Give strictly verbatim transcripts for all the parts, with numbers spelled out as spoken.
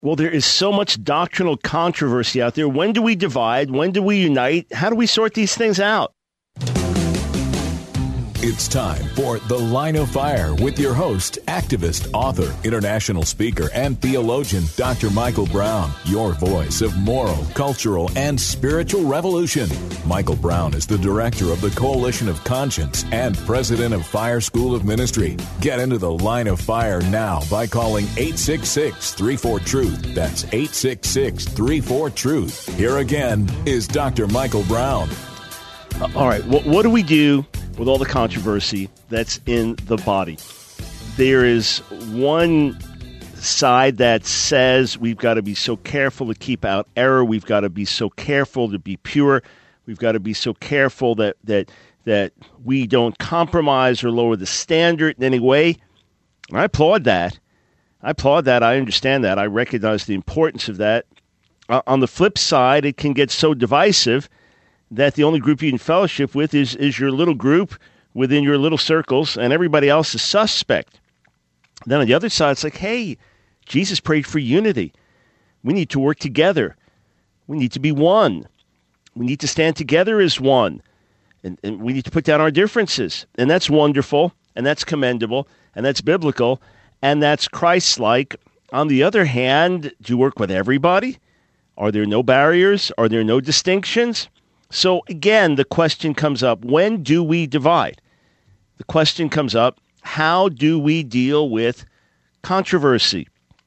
Well, there is so much doctrinal controversy out there. When do we divide? When do we unite? How do we sort these things out? It's time for The Line of Fire with your host, activist, author, international speaker, and theologian, Doctor Michael Brown, your voice of moral, cultural, and spiritual revolution. Michael Brown is the director of the Coalition of Conscience and president of Fire School of Ministry. Get into The Line of Fire now by calling eight six six, three four, truth. That's eight six six, three four, truth. Here again is Doctor Michael Brown. Uh, all right, what, what do we do with all the controversy that's in the body? There is one side that says we've got to be so careful to keep out error. We've got to be so careful to be pure. We've got to be so careful that that that we don't compromise or lower the standard in any way. And I applaud that. I applaud that. I understand that. I recognize the importance of that. Uh, on the flip side, it can get so divisive that the only group you can fellowship with is, is your little group within your little circles, and everybody else is suspect. Then on the other side, it's like, hey, Jesus prayed for unity. We need to work together. We need to be one. We need to stand together as one. And, and we need to put down our differences. And that's wonderful, and that's commendable, and that's biblical, and that's Christ-like. On the other hand, do you work with everybody? Are there no barriers? Are there no distinctions? So again, the question comes up, when do we divide? The question comes up, how do we deal with controversy?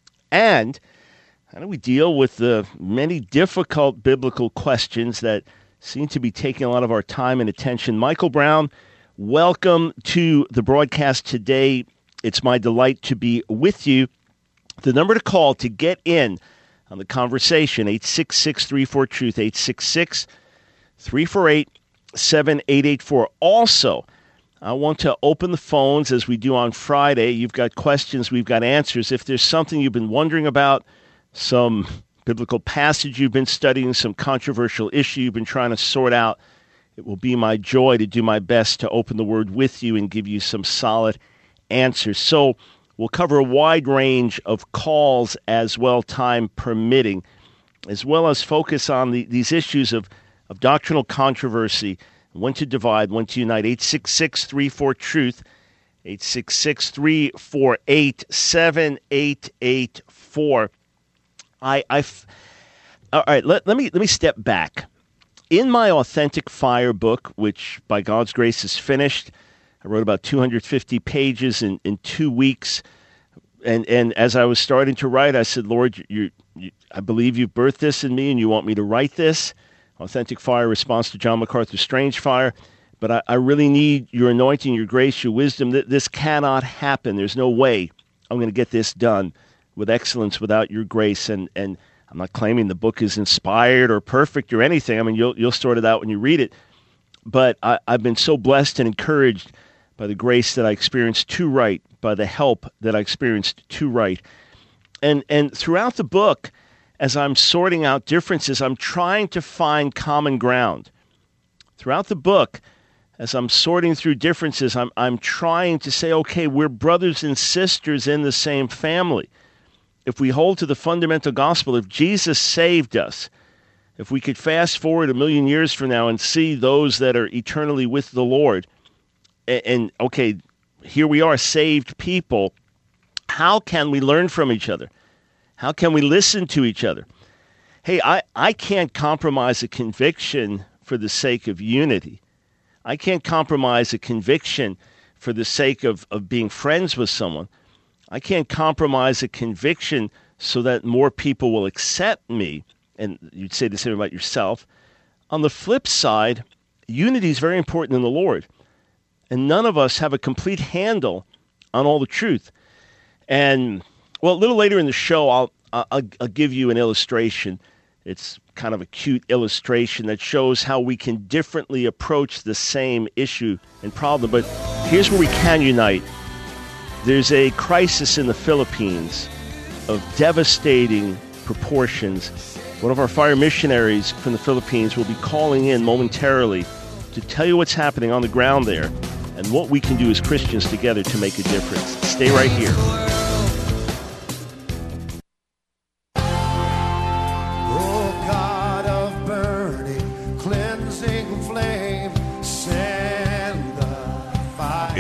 And how do we deal with the many difficult biblical questions that seem to be taking a lot of our time and attention? Michael Brown, welcome to the broadcast today. It's my delight to be with you. The number to call to get in on the conversation, eight six six, three four, truth, eight six six, three four eight, seven eight eight four. Also, I want to open the phones as we do on Friday. You've got questions, we've got answers. If there's something you've been wondering about, some biblical passage you've been studying, some controversial issue you've been trying to sort out, it will be my joy to do my best to open the Word with you and give you some solid answers. So we'll cover a wide range of calls as well, time permitting, as well as focus on the, these issues of of doctrinal controversy, when to divide, when to unite. eight six six, three four, truth, eight six six, three four eight, seven eight eight four. I, I, all right, let, let me let me step back. In my Authentic Fire book, which by God's grace is finished, I wrote about two hundred fifty pages in, in two weeks. And and as I was starting to write, I said, Lord, you, you, I believe you've birthed this in me and you want me to write this. Authentic Fire, response to John MacArthur's Strange Fire. But I, I really need your anointing, your grace, your wisdom. This cannot happen. There's no way I'm going to get this done with excellence without your grace. And and I'm not claiming the book is inspired or perfect or anything. I mean, you'll you'll sort it out when you read it. But I, I've been so blessed and encouraged by the grace that I experienced to write, by the help that I experienced to write. And and throughout the book, as I'm sorting out differences, I'm trying to find common ground. Throughout the book, as I'm sorting through differences, I'm I'm trying to say, okay, we're brothers and sisters in the same family. If we hold to the fundamental gospel, if Jesus saved us, if we could fast forward a million years from now and see those that are eternally with the Lord, and, and okay, here we are, saved people, how can we learn from each other? How can we listen to each other? Hey, I, I can't compromise a conviction for the sake of unity. I can't compromise a conviction for the sake of, of being friends with someone. I can't compromise a conviction so that more people will accept me. And you'd say the same about yourself. On the flip side, unity is very important in the Lord. And none of us have a complete handle on all the truth. And well, a little later in the show, I'll, I'll I'll give you an illustration. It's kind of a cute illustration that shows how we can differently approach the same issue and problem. But here's where we can unite. There's a crisis in the Philippines of devastating proportions. One of our fire missionaries from the Philippines will be calling in momentarily to tell you what's happening on the ground there and what we can do as Christians together to make a difference. Stay right here.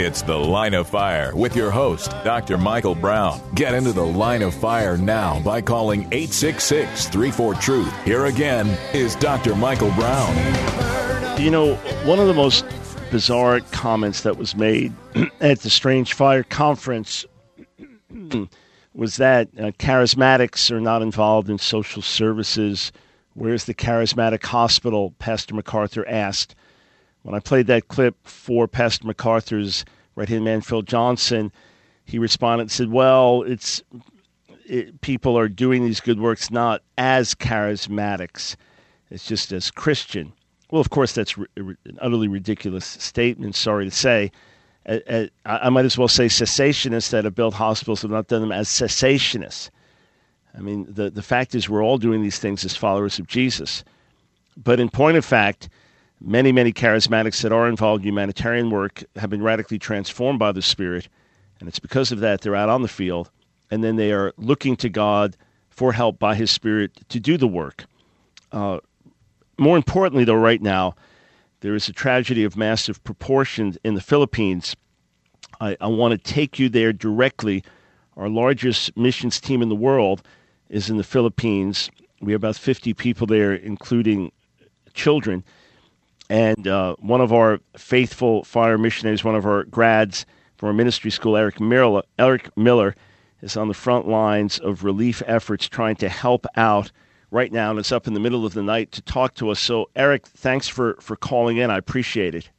It's The Line of Fire with your host, Doctor Michael Brown. Get into the Line of Fire now by calling eight six six, three four, truth. Here again is Doctor Michael Brown. You know, one of the most bizarre comments that was made at the Strange Fire Conference was that uh, charismatics are not involved in social services. Where's the charismatic hospital? Pastor MacArthur asked. When I played that clip for Pastor MacArthur's right-hand man, Phil Johnson, he responded and said, well, it's it, people are doing these good works not as charismatics. It's just as Christian. Well, of course, that's re- an utterly ridiculous statement, sorry to say. Uh, uh, I might as well say cessationists that have built hospitals have not done them as cessationists. I mean, the, the fact is we're all doing these things as followers of Jesus. But in point of fact, many, many charismatics that are involved in humanitarian work have been radically transformed by the Spirit, and it's because of that they're out on the field, and then they are looking to God for help by His Spirit to do the work. Uh, more importantly, though, right now, there is a tragedy of massive proportions in the Philippines. I, I want to take you there directly. Our largest missions team in the world is in the Philippines. We have about fifty people there, including children. And uh, one of our faithful fire missionaries, one of our grads from our ministry school, Eric Miller, Eric Miller, is on the front lines of relief efforts trying to help out right now, and it's up in the middle of the night to talk to us. So, Eric, thanks for, for calling in. I appreciate it.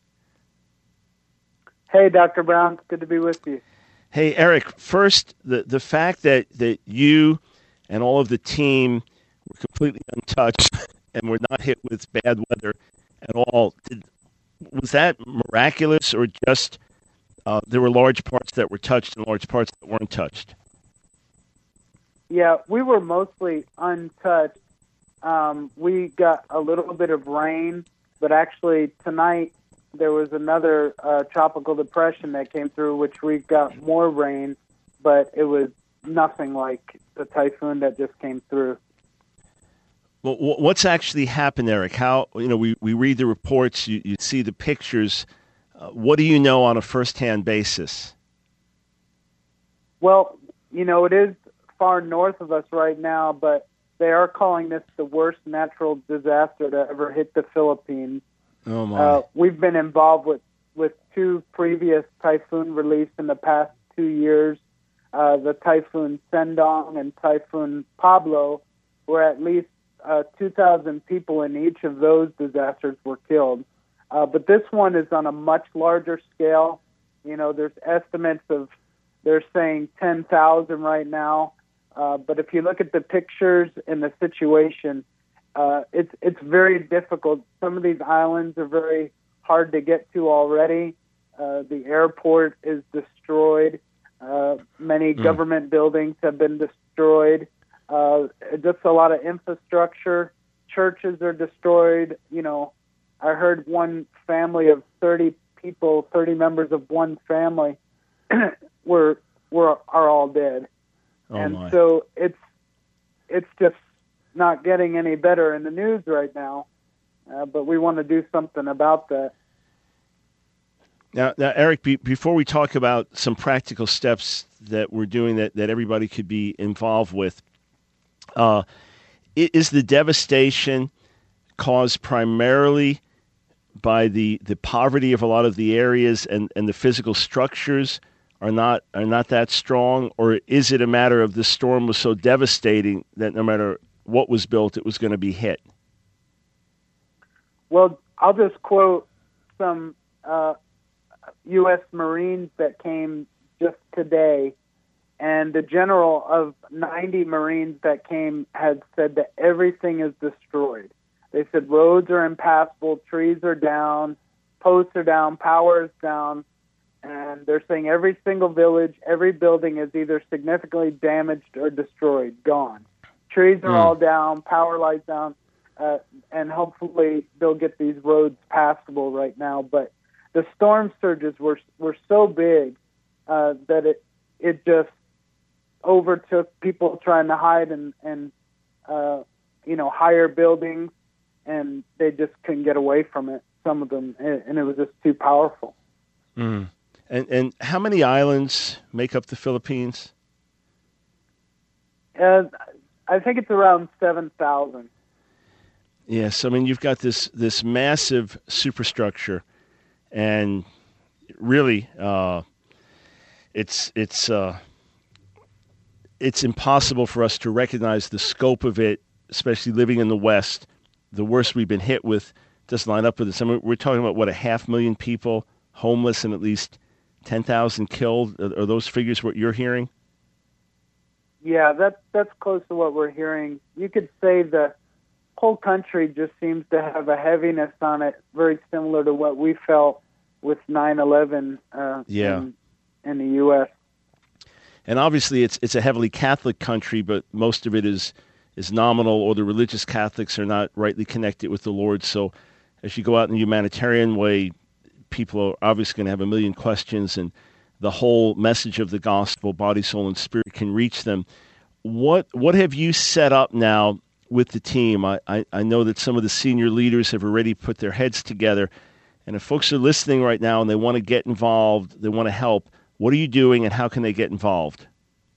Hey, Doctor Brown. It's good to be with you. Hey, Eric, first, the, the fact that, that you and all of the team were completely untouched and were not hit with bad weather at all, did, was that miraculous, or just uh, there were large parts that were touched and large parts that weren't touched? Yeah, we were mostly untouched. Um, we got a little bit of rain, but actually tonight there was another uh, tropical depression that came through, which we got more rain, but it was nothing like the typhoon that just came through. Well, what's actually happened, Eric? How, you know, we, we read the reports, you, you see the pictures. Uh, what do you know on a first-hand basis? Well, you know, it is far north of us right now, but they are calling this the worst natural disaster to ever hit the Philippines. Oh, my. Uh, we've been involved with, with two previous typhoon reliefs in the past two years, uh, the Typhoon Sendong and Typhoon Pablo, where at least uh, two thousand people in each of those disasters were killed. Uh, but this one is on a much larger scale. You know, there's estimates of, they're saying ten thousand right now. Uh, but if you look at the pictures and the situation, uh, it's it's very difficult. Some of these islands are very hard to get to already. Uh, the airport is destroyed. Uh, many mm. government buildings have been destroyed. Uh, just a lot of infrastructure. Churches are destroyed. You know, I heard one family of thirty people, thirty members of one family, were were are all dead. Oh, and my. so it's it's just not getting any better in the news right now. Uh, but we want to do something about that. Now, now Eric, be, before we talk about some practical steps that we're doing that, that everybody could be involved with, uh, is the devastation caused primarily by the, the poverty of a lot of the areas and, and the physical structures are not are not that strong, or is it a matter of the storm was so devastating that no matter what was built, it was going to be hit? Well, I'll just quote some uh, U S Marines that came just today, and the general of ninety Marines that came had said that everything is destroyed. They said roads are impassable, trees are down, posts are down, power is down. And they're saying every single village, every building is either significantly damaged or destroyed, gone. Trees are mm. all down, power lines down, uh, and hopefully they'll get these roads passable right now. But the storm surges were were so big uh, that it it just overtook people trying to hide and and uh, you know higher buildings, and they just couldn't get away from it. Some of them, and it was just too powerful. Mm. And and how many islands make up the Philippines? Uh, I think it's around seven thousand. Yes, I mean, you've got this this massive superstructure, and really, uh, it's it's uh, it's impossible for us to recognize the scope of it, especially living in the West. The worst we've been hit with doesn't line up with this. I mean, we're talking about, what, a half million people homeless and at least ten thousand killed? Are, are those figures what you're hearing? Yeah, that's, that's close to what we're hearing. You could say the whole country just seems to have a heaviness on it, very similar to what we felt with nine eleven uh, yeah. in, in the U S And obviously it's it's a heavily Catholic country, but most of it is, is nominal, or the religious Catholics are not rightly connected with the Lord. So as you go out in the humanitarian way, people are obviously going to have a million questions, and the whole message of the gospel, body, soul, and spirit, can reach them. What what have you set up now with the team? I, I, I know that some of the senior leaders have already put their heads together. And if folks are listening right now and they want to get involved, they want to help, what are you doing and how can they get involved?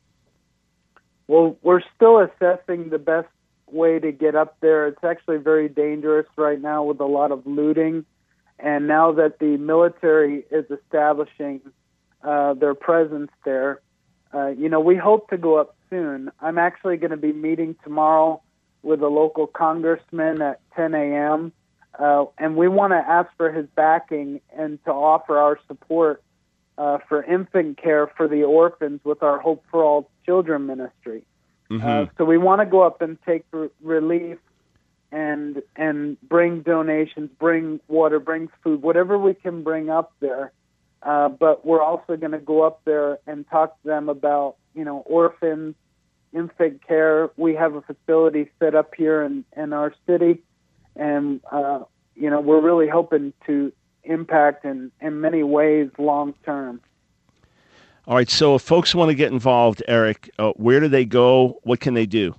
Well, we're still assessing the best way to get up there. It's actually very dangerous right now with a lot of looting. And now that the military is establishing uh, their presence there, uh, you know, we hope to go up soon. I'm actually going to be meeting tomorrow with a local congressman at ten a.m., uh, and we want to ask for his backing and to offer our support uh, for infant care for the orphans with our Hope for All Children ministry. Mm-hmm. Uh, so we want to go up and take re- relief and and bring donations, bring water, bring food, whatever we can bring up there. Uh, but we're also going to go up there and talk to them about, you know, orphans, infant care. We have a facility set up here in, in our city, and, uh, you know, we're really hoping to impact in, in many ways long term. All right, so if folks want to get involved, Eric, uh, where do they go? What can they do?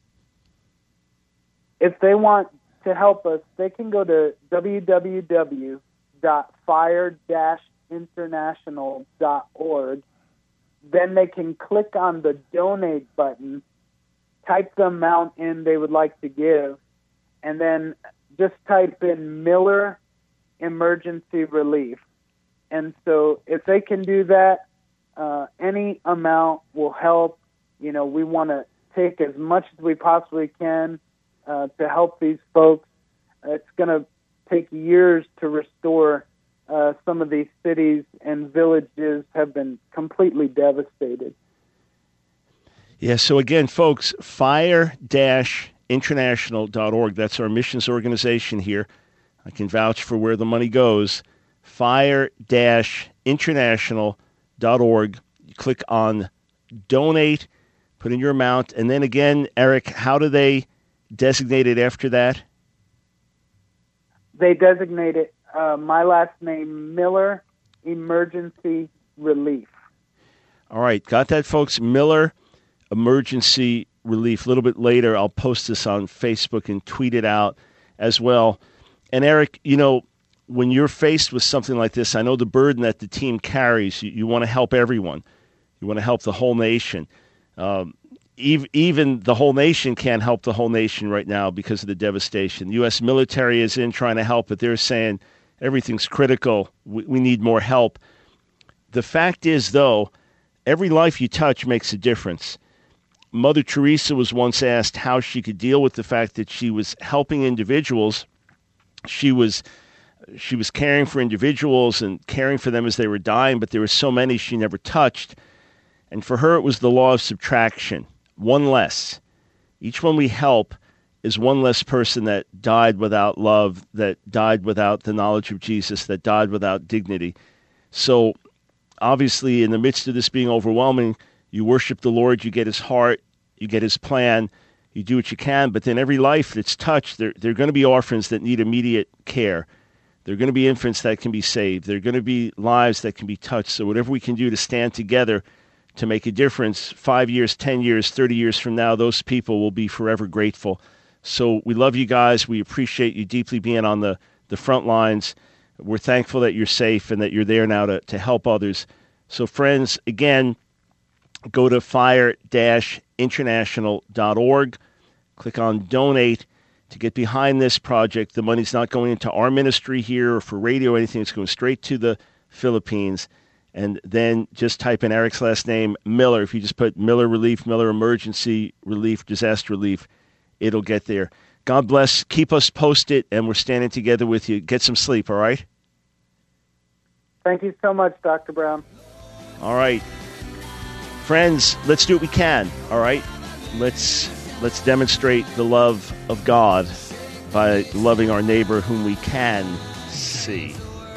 If they want to help us, they can go to w w w dot fire dash international dot org. Then they can click on the donate button, type the amount in they would like to give, and then just type in Miller Emergency Relief. And so if they can do that, uh, any amount will help. You know, we want to take as much as we possibly can uh, to help these folks. It's going to take years to restore uh, some of these cities and villages have been completely devastated. Yeah, so again, folks, fire dash international dot org. That's our missions organization here. I can vouch for where the money goes. fire dash international dot org. You click on donate, put in your amount, and then again, Eric, how do they designate it after that? They designate it, uh, my last name, Miller Emergency Relief. All right, got that, folks? Miller Emergency Relief. A little bit later, I'll post this on Facebook and tweet it out as well. And Eric, you know, when you're faced with something like this, I know the burden that the team carries. You, you want to help everyone. You want to help the whole nation. Um, even, even the whole nation can't help the whole nation right now because of the devastation. The U S military is in trying to help, but they're saying everything's critical. We, we need more help. The fact is, though, every life you touch makes a difference. Mother Teresa was once asked how she could deal with the fact that she was helping individuals. She was she was caring for individuals and caring for them as they were dying, but there were so many she never touched. And for her, it was the law of subtraction. One less. Each one we help is one less person that died without love, that died without the knowledge of Jesus, that died without dignity. So obviously, in the midst of this being overwhelming, you worship the Lord, you get his heart, you get his plan, you do what you can, but then every life that's touched, there, there are going to be orphans that need immediate care. There are going to be infants that can be saved. There are going to be lives that can be touched. So whatever we can do to stand together to make a difference, five years, ten years, thirty years from now, those people will be forever grateful. So we love you guys. We appreciate you deeply being on the, the front lines. we're thankful that you're safe and that you're there now to, to help others. So, friends, again, go to fire dash international dot org, click on Donate to get behind this project. The money's not going into our ministry here or for radio or anything. It's going straight to the Philippines. And then just type in Eric's last name, Miller. If you just put Miller Relief, Miller Emergency Relief, Disaster Relief, it'll get there. God bless. Keep us posted, and we're standing together with you. Get some sleep, all right? Thank you so much, Doctor Brown. All right. Friends, let's do what we can, all right? Let's let's demonstrate the love of God by loving our neighbor whom we can see.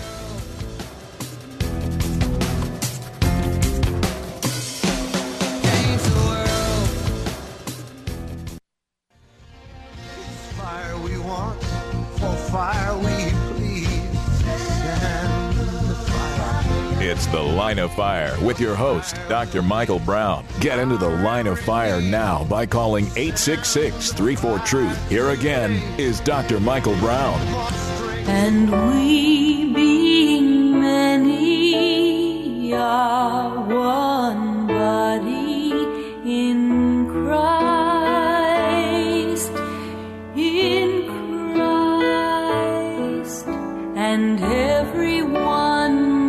It's The Line of Fire with your host, Doctor Michael Brown. Get into the Line of Fire now by calling eight six six, three four, truth. Here again is Doctor Michael Brown. And we, being many, are one body in Christ, in Christ, and everyone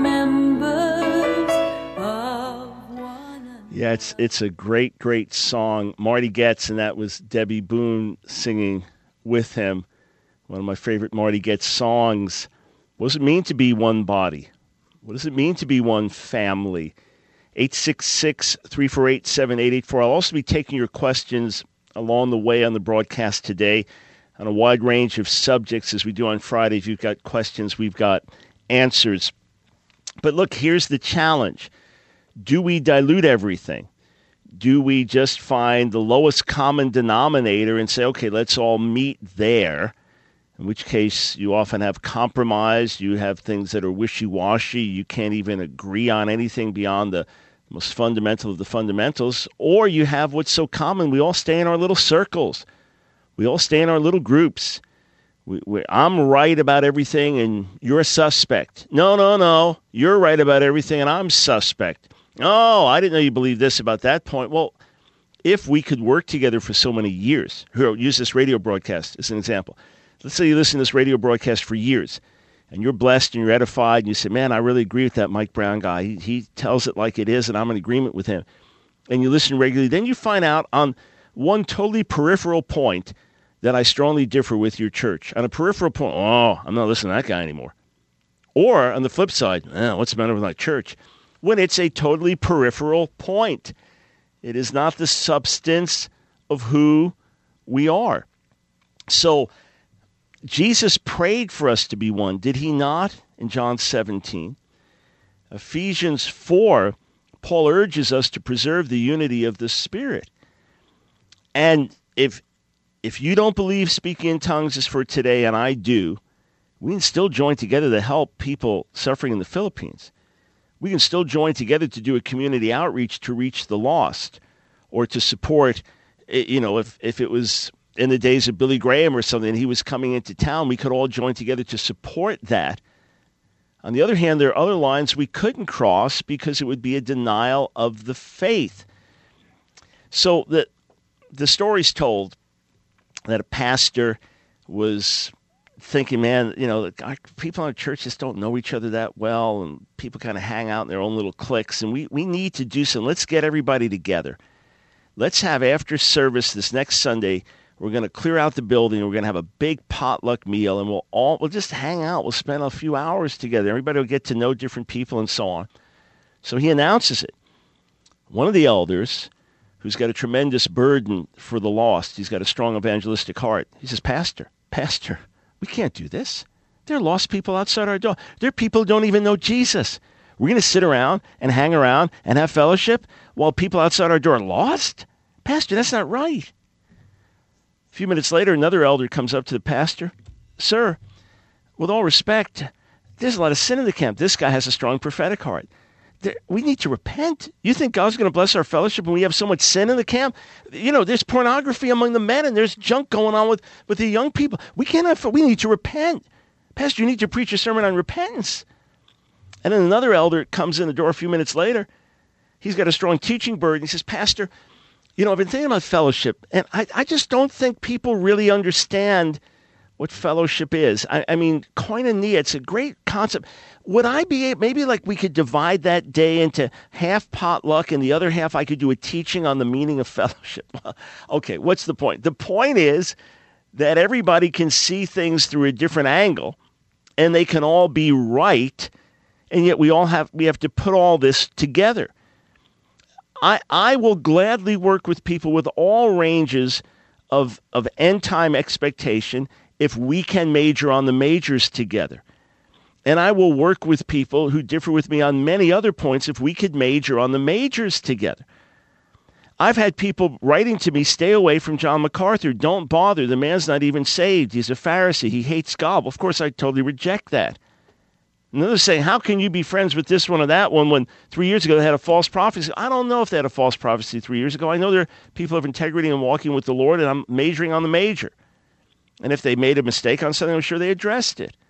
Yeah, it's it's a great, great song. Marty Goetz, and that was Debbie Boone singing with him. One of my favorite Marty Goetz songs. What does it mean to be one body? What does it mean to be one family? eight six six, three four eight, seven eight eight four. I'll also be taking your questions along the way on the broadcast today on a wide range of subjects as we do on Friday. If you've got questions, we've got answers. But look, here's the challenge. Do we dilute everything? Do we just find the lowest common denominator and say, okay, let's all meet there? In which case, you often have compromise. You have things that are wishy-washy. You can't even agree on anything beyond the most fundamental of the fundamentals. Or you have what's so common. We all stay in our little circles. We all stay in our little groups. We, we, I'm right about everything, and you're a suspect. No, no, no. You're right about everything, and I'm suspect. Oh, I didn't know you believed this about that point. Well, if we could work together for so many years, here, I'll use this radio broadcast as an example. Let's say you listen to this radio broadcast for years, and you're blessed and you're edified, and you say, man, I really agree with that Mike Brown guy. He, he tells it like it is, and I'm in agreement with him. And you listen regularly. Then you find out on one totally peripheral point that I strongly differ with your church. On a peripheral point, oh, I'm not listening to that guy anymore. Or on the flip side, eh, what's the matter with my church? When it's a totally peripheral point. It is not the substance of who we are. So Jesus prayed for us to be one, did he not? In John seventeen. Ephesians four, Paul urges us to preserve the unity of the Spirit. And if if you don't believe speaking in tongues is for today, and I do, we can still join together to help people suffering in the Philippines. We can still join together to do a community outreach to reach the lost, or to support, you know, if, if it was in the days of Billy Graham or something, and he was coming into town, we could all join together to support that. On the other hand, there are other lines we couldn't cross because it would be a denial of the faith. So the, the story's told that a pastor was thinking, man, you know, people in our church just don't know each other that well, and people kind of hang out in their own little cliques, and we, we need to do something. Let's get everybody together. Let's have after service this next Sunday, we're going to clear out the building, we're going to have a big potluck meal, and we'll all we'll just hang out. We'll spend a few hours together. Everybody will get to know different people and so on. So he announces it. One of the elders, who's got a tremendous burden for the lost, he's got a strong evangelistic heart, he says, Pastor, Pastor, we can't do this. There are lost people outside our door. There are people who don't even know Jesus. We're going to sit around and hang around and have fellowship while people outside our door are lost? Pastor, that's not right. A few minutes later, another elder comes up to the pastor. Sir, with all respect, there's a lot of sin in the camp. This guy has a strong prophetic heart. There, we need to repent. You think God's going to bless our fellowship when we have so much sin in the camp? You know, there's pornography among the men, and there's junk going on with, with the young people. We can't have, we need to repent. Pastor, you need to preach a sermon on repentance. And then another elder comes in the door a few minutes later. He's got a strong teaching burden. He says, Pastor, you know, I've been thinking about fellowship, and I, I just don't think people really understand what fellowship is. I, I mean, koinonia, it's a great concept. Would I be, maybe like we could divide that day into half potluck and the other half I could do a teaching on the meaning of fellowship? Okay, what's the point? The point is that everybody can see things through a different angle, and they can all be right, and yet we all have, we have to put all this together. I, I will gladly work with people with all ranges of, of end-time expectation if we can major on the majors together. And I will work with people who differ with me on many other points if we could major on the majors together. I've had people writing to me, stay away from John MacArthur. Don't bother. The man's not even saved. He's a Pharisee. He hates God. Well, of course, I totally reject that. And they're saying, how can you be friends with this one or that one when three years ago they had a false prophecy? I don't know if they had a false prophecy three years ago. I know they're people of integrity and walking with the Lord, and I'm majoring on the major. And if they made a mistake on something, I'm sure they addressed it.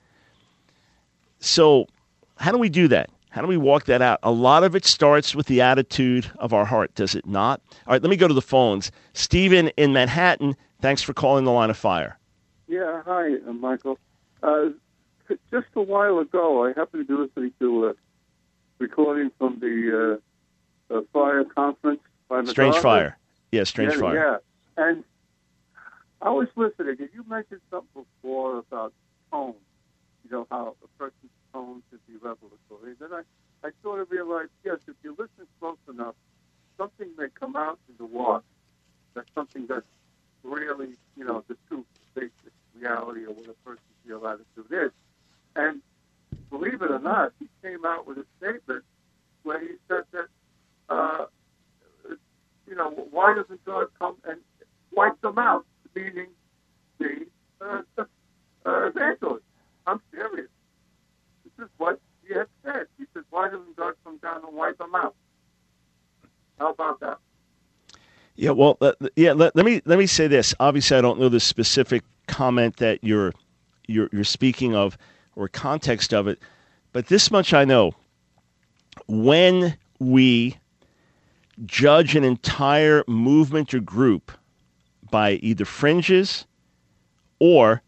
So how do we do that? How do we walk that out? A lot of it starts with the attitude of our heart, does it not? All right, let me go to the phones. Stephen in Manhattan, thanks for calling the Line of Fire. Yeah, hi, uh, Michael. Uh, just a while ago, I happened to be listening to a recording from the uh, uh, fire conference by Strange MacArthur. Fire. Yeah, Strange yeah, Fire. Yeah, and I was listening, and you mentioned something before about tone. You know, how a person's tone should be revelatory. Then I, I sort of realized, yes, if you listen close enough, something may come out in the wash. That's something that's really, you know, the true basic reality of what a person's real attitude is. And believe it or not, he came out with a statement where he said that, uh, you know, why doesn't God come and wipe them out? Meaning the uh, uh, evangelist. I'm serious. This is what he had said. He said, why doesn't God come down and wipe them out? How about that? Yeah, well, uh, yeah. Let, let me let me say this. Obviously, I don't know the specific comment that you're you're you're speaking of or context of it, but this much I know: when we judge an entire movement or group by either fringes or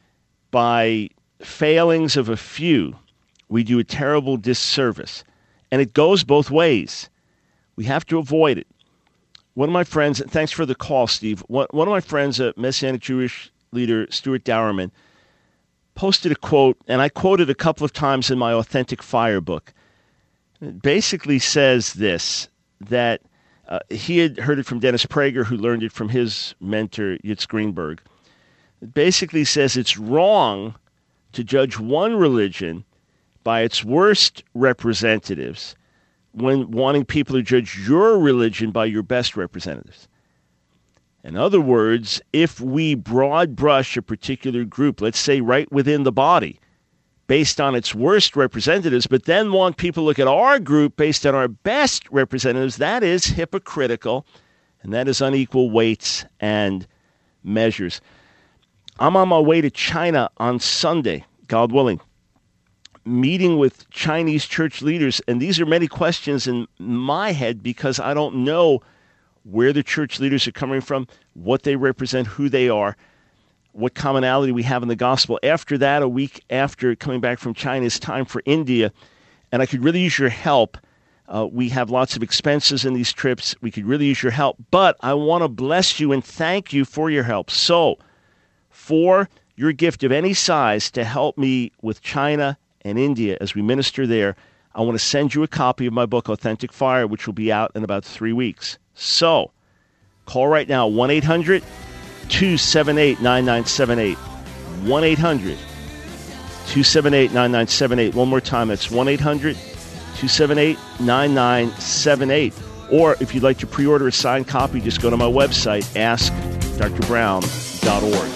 by failings of a few, we do a terrible disservice. And it goes both ways. We have to avoid it. One of my friends, and thanks for the call, Steve, one, one of my friends, a Messianic Jewish leader, Stuart Dowerman, posted a quote, and I quoted a couple of times in my Authentic Fire book. It basically says this, that Uh, he had heard it from Dennis Prager, who learned it from his mentor, Yitz Greenberg. It basically says it's wrong to judge one religion by its worst representatives when wanting people to judge your religion by your best representatives. In other words, if we broad brush a particular group, let's say right within the body, based on its worst representatives, but then want people to look at our group based on our best representatives, that is hypocritical, and that is unequal weights and measures. I'm on my way to China on Sunday, God willing, meeting with Chinese church leaders, and these are many questions in my head because I don't know where the church leaders are coming from, what they represent, who they are, what commonality we have in the gospel. After that, a week after coming back from China, it's time for India, and I could really use your help. Uh, we have lots of expenses in these trips. We could really use your help, but I want to bless you and thank you for your help. So, for your gift of any size to help me with China and India as we minister there, I want to send you a copy of my book, Authentic Fire, which will be out in about three weeks. So, call right now, one eight hundred two seven eight nine nine seven eight. one eight hundred two seven eight nine nine seven eight. One more time, that's one eight hundred two seven eight nine nine seven eight. Or if you'd like to pre-order a signed copy, just go to my website, ask dr brown dot org.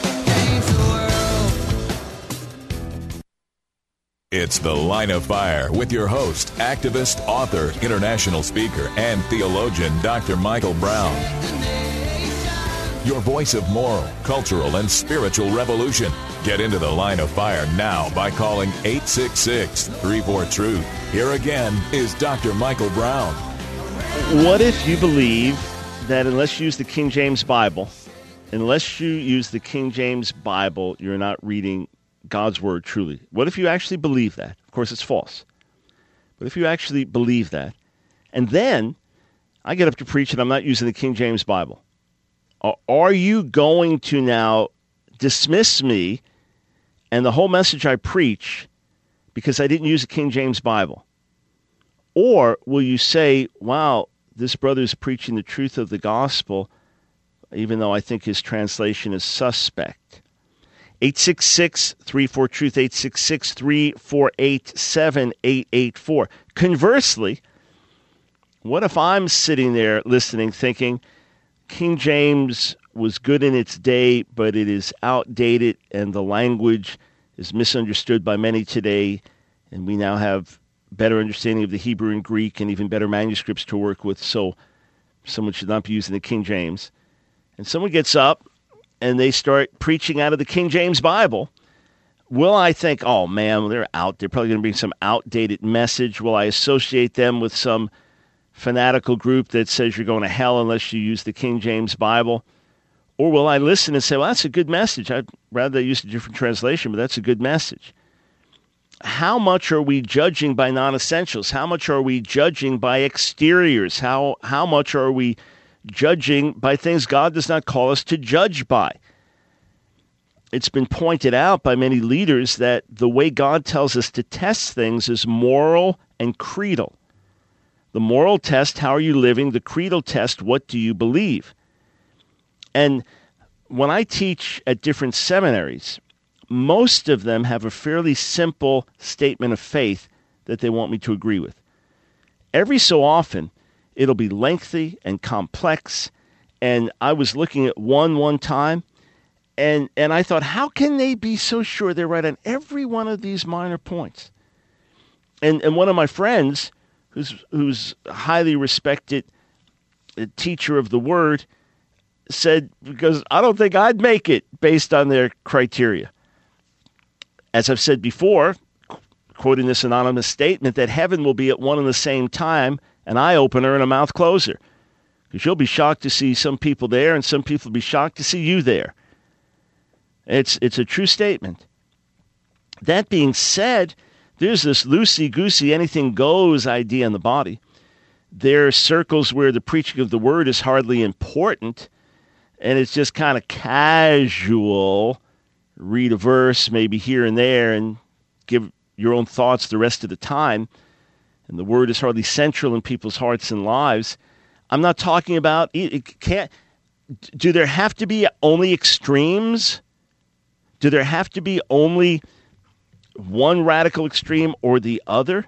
It's The Line of Fire with your host, activist, author, international speaker, and theologian, Doctor Michael Brown. your voice of moral, cultural, and spiritual revolution. Get into the line of fire now by calling eight six six, three four, truth. Here again is Doctor Michael Brown. What if you believe that unless you use the King James Bible, unless you use the King James Bible, you're not reading God's Word truly? What if you actually believe that? Of course, it's false. But if you actually believe that, and then I get up to preach and I'm not using the King James Bible, are you going to now dismiss me and the whole message I preach because I didn't use the King James Bible? Or will you say, wow, this brother's preaching the truth of the gospel, even though I think his translation is suspect? eight six six, three four, truth, eight six six, three four eight, seven eight eight four. Conversely, what if I'm sitting there listening, thinking, King James was good in its day, but it is outdated and the language is misunderstood by many today, and we now have better understanding of the Hebrew and Greek and even better manuscripts to work with, so someone should not be using the King James. And someone gets up and they start preaching out of the King James Bible. Will I think, oh man, well, they're out, they're probably going to bring some outdated message? Will I associate them with some fanatical group that says you're going to hell unless you use the King James Bible? Or will I listen and say, well, that's a good message. I'd rather they use a different translation, but that's a good message. How much are we judging by non-essentials? How much are we judging by exteriors? How how much are we judging by things God does not call us to judge by? It's been pointed out by many leaders that the way God tells us to test things is moral and creedal. The moral test, how are you living? The creedal test, what do you believe? And when I teach at different seminaries, most of them have a fairly simple statement of faith that they want me to agree with. Every so often, it'll be lengthy and complex, and I was looking at one one time, and, and I thought, how can they be so sure they're right on every one of these minor points? And and one of my friends, who's who's a highly respected teacher of the Word, said, because I don't think I'd make it based on their criteria. As I've said before, quoting this anonymous statement, that heaven will be at one and the same time, an eye-opener and a mouth closer. Because you'll be shocked to see some people there, and some people will be shocked to see you there. It's, it's a true statement. That being said, there's this loosey-goosey, anything-goes idea in the body. There are circles where the preaching of the word is hardly important, and it's just kind of casual. Read a verse maybe here and there and give your own thoughts the rest of the time. And the word is hardly central in people's hearts and lives. I'm not talking about, it can't, do there have to be only extremes? Do there have to be only one radical extreme or the other?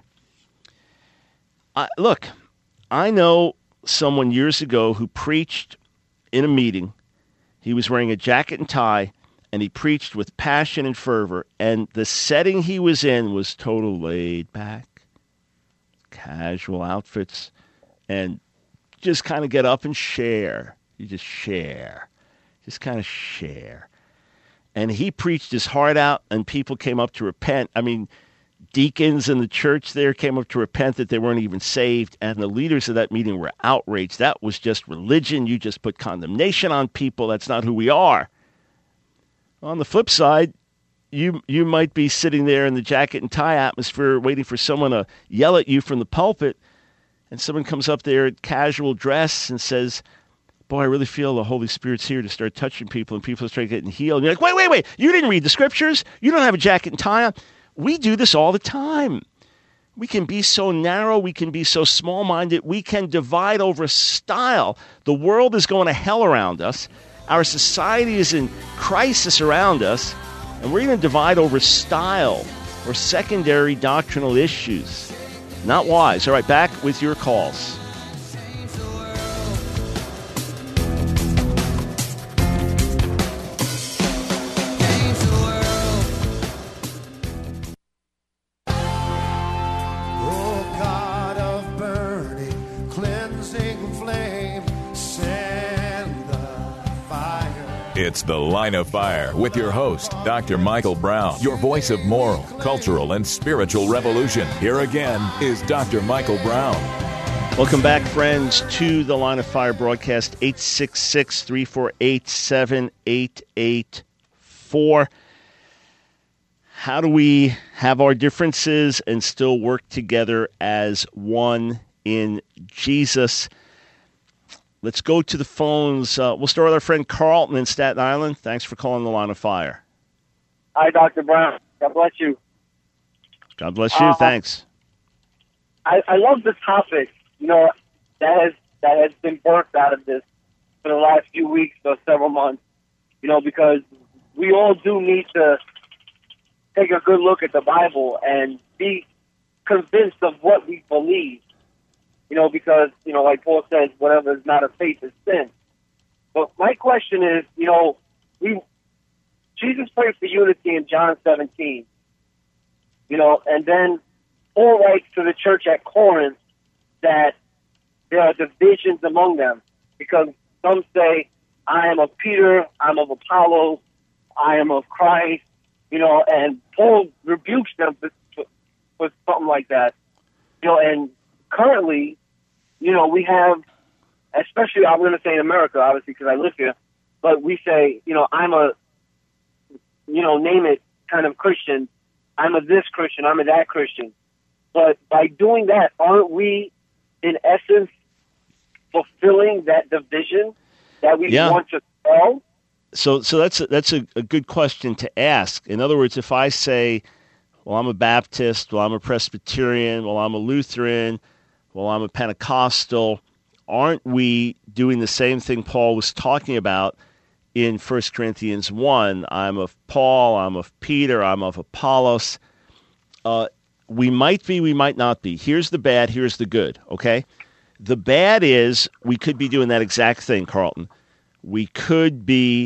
I, look, I know someone years ago who preached in a meeting. He was wearing a jacket and tie, and he preached with passion and fervor, and the setting he was in was total laid back, casual outfits, and just kind of get up and share. You just share. Just kind of share. And he preached his heart out, and people came up to repent. I mean, deacons in the church there came up to repent that they weren't even saved, and the leaders of that meeting were outraged. That was just religion. You just put condemnation on people. That's not who we are. On the flip side, you you might be sitting there in the jacket and tie atmosphere waiting for someone to yell at you from the pulpit, and someone comes up there in casual dress and says, boy, I really feel the Holy Spirit's here to start touching people, and people start getting healed. And you're like, wait, wait, wait, you didn't read the scriptures? You don't have a jacket and tie on? We do this all the time. We can be so narrow. We can be so small-minded. We can divide over style. The world is going to hell around us. Our society is in crisis around us, and we're going to divide over style or secondary doctrinal issues. Not wise. All right, back with your calls. Flame, send the fire. It's The Line of Fire with your host, Doctor Michael Brown, your voice of moral, cultural, and spiritual revolution. Here again is Doctor Michael Brown. Welcome back, friends, to the Line of Fire broadcast, eight six six, three four eight, seven eight eight four. How do we have our differences and still work together as one in Jesus? Let's go to the phones. Uh, we'll start with our friend Carlton in Staten Island. Thanks for calling the Line of Fire. Hi, Doctor Brown. God bless you. God bless you. Uh, Thanks. I, I love this topic. You know, that has that has been birthed out of this for the last few weeks or several months, you know, because we all do need to take a good look at the Bible and be convinced of what we believe, you know, because, you know, like Paul says, whatever is not of faith is sin. But my question is, you know, we Jesus prayed for unity in John seventeen, you know, and then Paul writes to the church at Corinth that there are divisions among them, because some say, I am of Peter, I'm of Apollos, I am of Christ, you know, and Paul rebukes them for, for, for something like that. You know, and currently, you know, we have, especially I'm going to say in America, obviously, because I live here, but we say, you know, I'm a, you know, name it kind of Christian, I'm a this Christian, I'm a that Christian. But by doing that, aren't we, in essence, fulfilling that division that we yeah. want to sell? So, so that's a, that's a, a good question to ask. In other words, if I say, well, I'm a Baptist, well, I'm a Presbyterian, well, I'm a Lutheran, well, I'm a Pentecostal, aren't we doing the same thing Paul was talking about in First Corinthians one? I'm of Paul, I'm of Peter, I'm of Apollos. Uh, we might be, we might not be. Here's the bad, here's the good, okay? The bad is we could be doing that exact thing, Carlton. We could be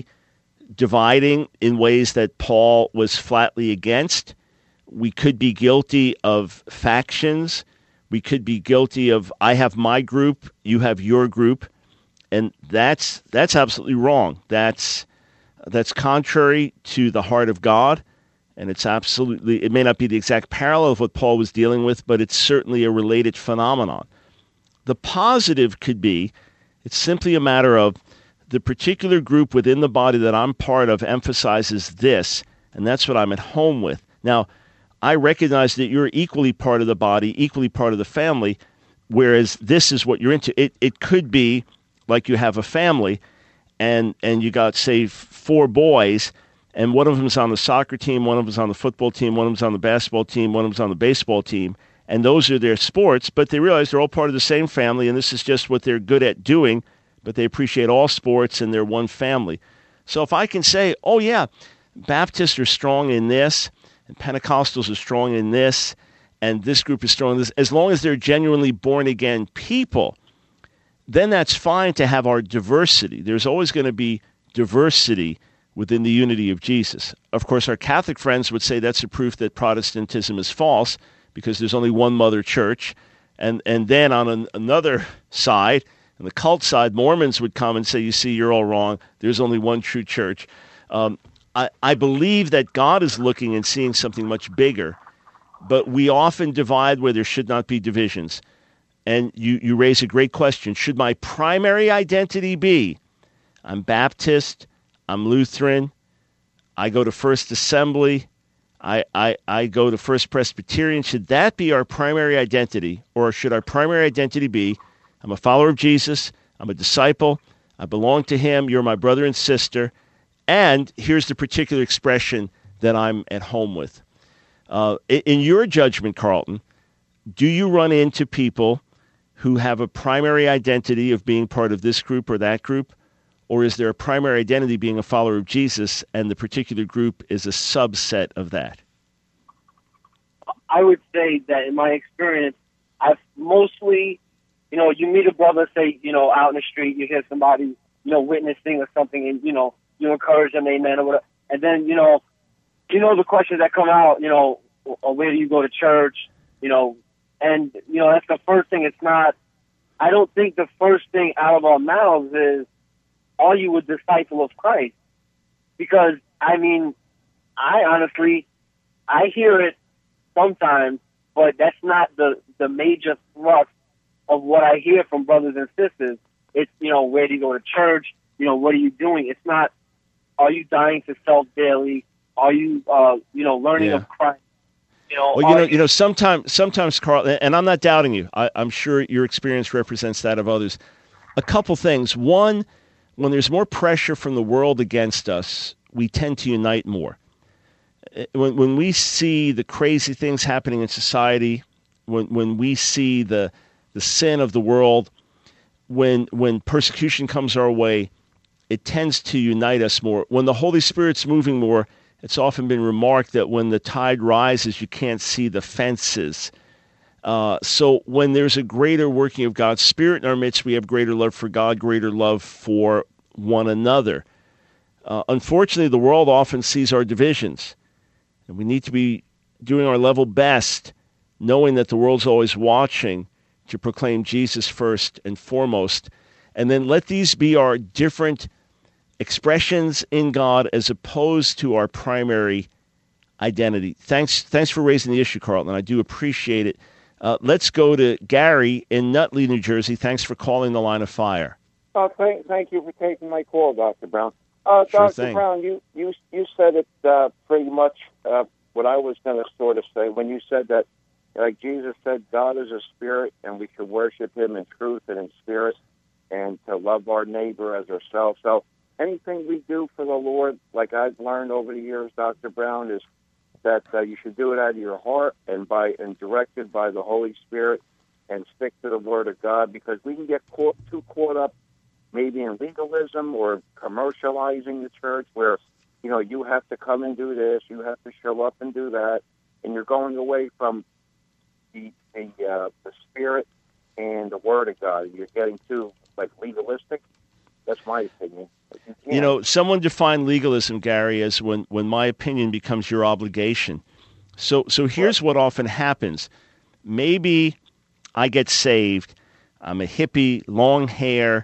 dividing in ways that Paul was flatly against. We could be guilty of factions. We could be guilty of, I have my group, you have your group. And that's that's absolutely wrong. That's that's contrary to the heart of God. And it's absolutely, it may not be the exact parallel of what Paul was dealing with, but it's certainly a related phenomenon. The positive could be, it's simply a matter of the particular group within the body that I'm part of emphasizes this, and that's what I'm at home with. Now, I recognize that you're equally part of the body, equally part of the family, whereas this is what you're into. It it could be like you have a family, and and you got, say, four boys, and one of them's on the soccer team, one of them's on the football team, one of them's on the basketball team, one of them's on the baseball team, and those are their sports, but they realize they're all part of the same family, and this is just what they're good at doing, but they appreciate all sports, and they're one family. So if I can say, oh, yeah, Baptists are strong in this, and Pentecostals are strong in this, and this group is strong in this, as long as they're genuinely born-again people, then that's fine to have our diversity. There's always going to be diversity within the unity of Jesus. Of course, our Catholic friends would say that's a proof that Protestantism is false because there's only one mother church. And and then on an, another side, on the cult side, Mormons would come and say, you see, you're all wrong. There's only one true church. Um, I, I believe that God is looking and seeing something much bigger, but we often divide where there should not be divisions. And you, you raise a great question. Should my primary identity be, I'm Baptist, I'm Lutheran, I go to First Assembly, I, I, I go to First Presbyterian? Should that be our primary identity? Or should our primary identity be, I'm a follower of Jesus, I'm a disciple, I belong to him, you're my brother and sister, and here's the particular expression that I'm at home with. Uh, in, in your judgment, Carlton, do you run into people who have a primary identity of being part of this group or that group? Or is there a primary identity being a follower of Jesus and the particular group is a subset of that? I would say that in my experience, I've mostly, you know, you meet a brother, say, you know, out in the street, you hear somebody, you know, witnessing or something, and, you know, you encourage them, amen, or whatever. And then, you know, you know the questions that come out, you know, or where do you go to church, you know, and, you know, that's the first thing. It's not, I don't think the first thing out of our mouths is, are you a disciple of Christ? because, I mean, I honestly, I hear it sometimes, but that's not the, the major thrust of what I hear from brothers and sisters. It's, you know, where do you go to church? You know, what are you doing? It's not, are you dying to self daily? Are you, uh, you know, learning Yeah. of Christ? You know, Well, you know, are you know, sometimes, sometimes, Carl, and I'm not doubting you. I, I'm sure your experience represents that of others. A couple things. One, when there's more pressure from the world against us, we tend to unite more. When when we see the crazy things happening in society, when when we see the the sin of the world, when when persecution comes our way, it tends to unite us more. When the Holy Spirit's moving more, it's often been remarked that when the tide rises, you can't see the fences. Uh, so when there's a greater working of God's Spirit in our midst, we have greater love for God, greater love for one another. Uh, unfortunately, the world often sees our divisions, and we need to be doing our level best, knowing that the world's always watching, to proclaim Jesus first and foremost, and then let these be our different expressions in God as opposed to our primary identity. Thanks thanks for raising the issue, Carlton. I do appreciate it. Uh, let's go to Gary in Nutley, New Jersey. Thanks for calling the Line of Fire. Uh, thank, thank you for taking my call, Doctor Brown. Uh, Sure Doctor thing. Brown, you, you, you said it uh, pretty much uh, what I was going to sort of say when you said that, like Jesus said, God is a spirit, and we should worship him in truth and in spirit, and to love our neighbor as ourselves. So anything we do for the Lord, like I've learned over the years, Doctor Brown, is that uh, you should do it out of your heart and by and directed by the Holy Spirit, and stick to the Word of God, because we can get caught, too caught up maybe in legalism or commercializing the church, where, you know, you have to come and do this, you have to show up and do that, and you're going away from the the, uh, the Spirit and the Word of God. You're getting too, like, legalistic. That's my opinion. You, You know, someone defined legalism, Gary, as when, when my opinion becomes your obligation. So so here's what often happens. Maybe I get saved. I'm a hippie, long hair,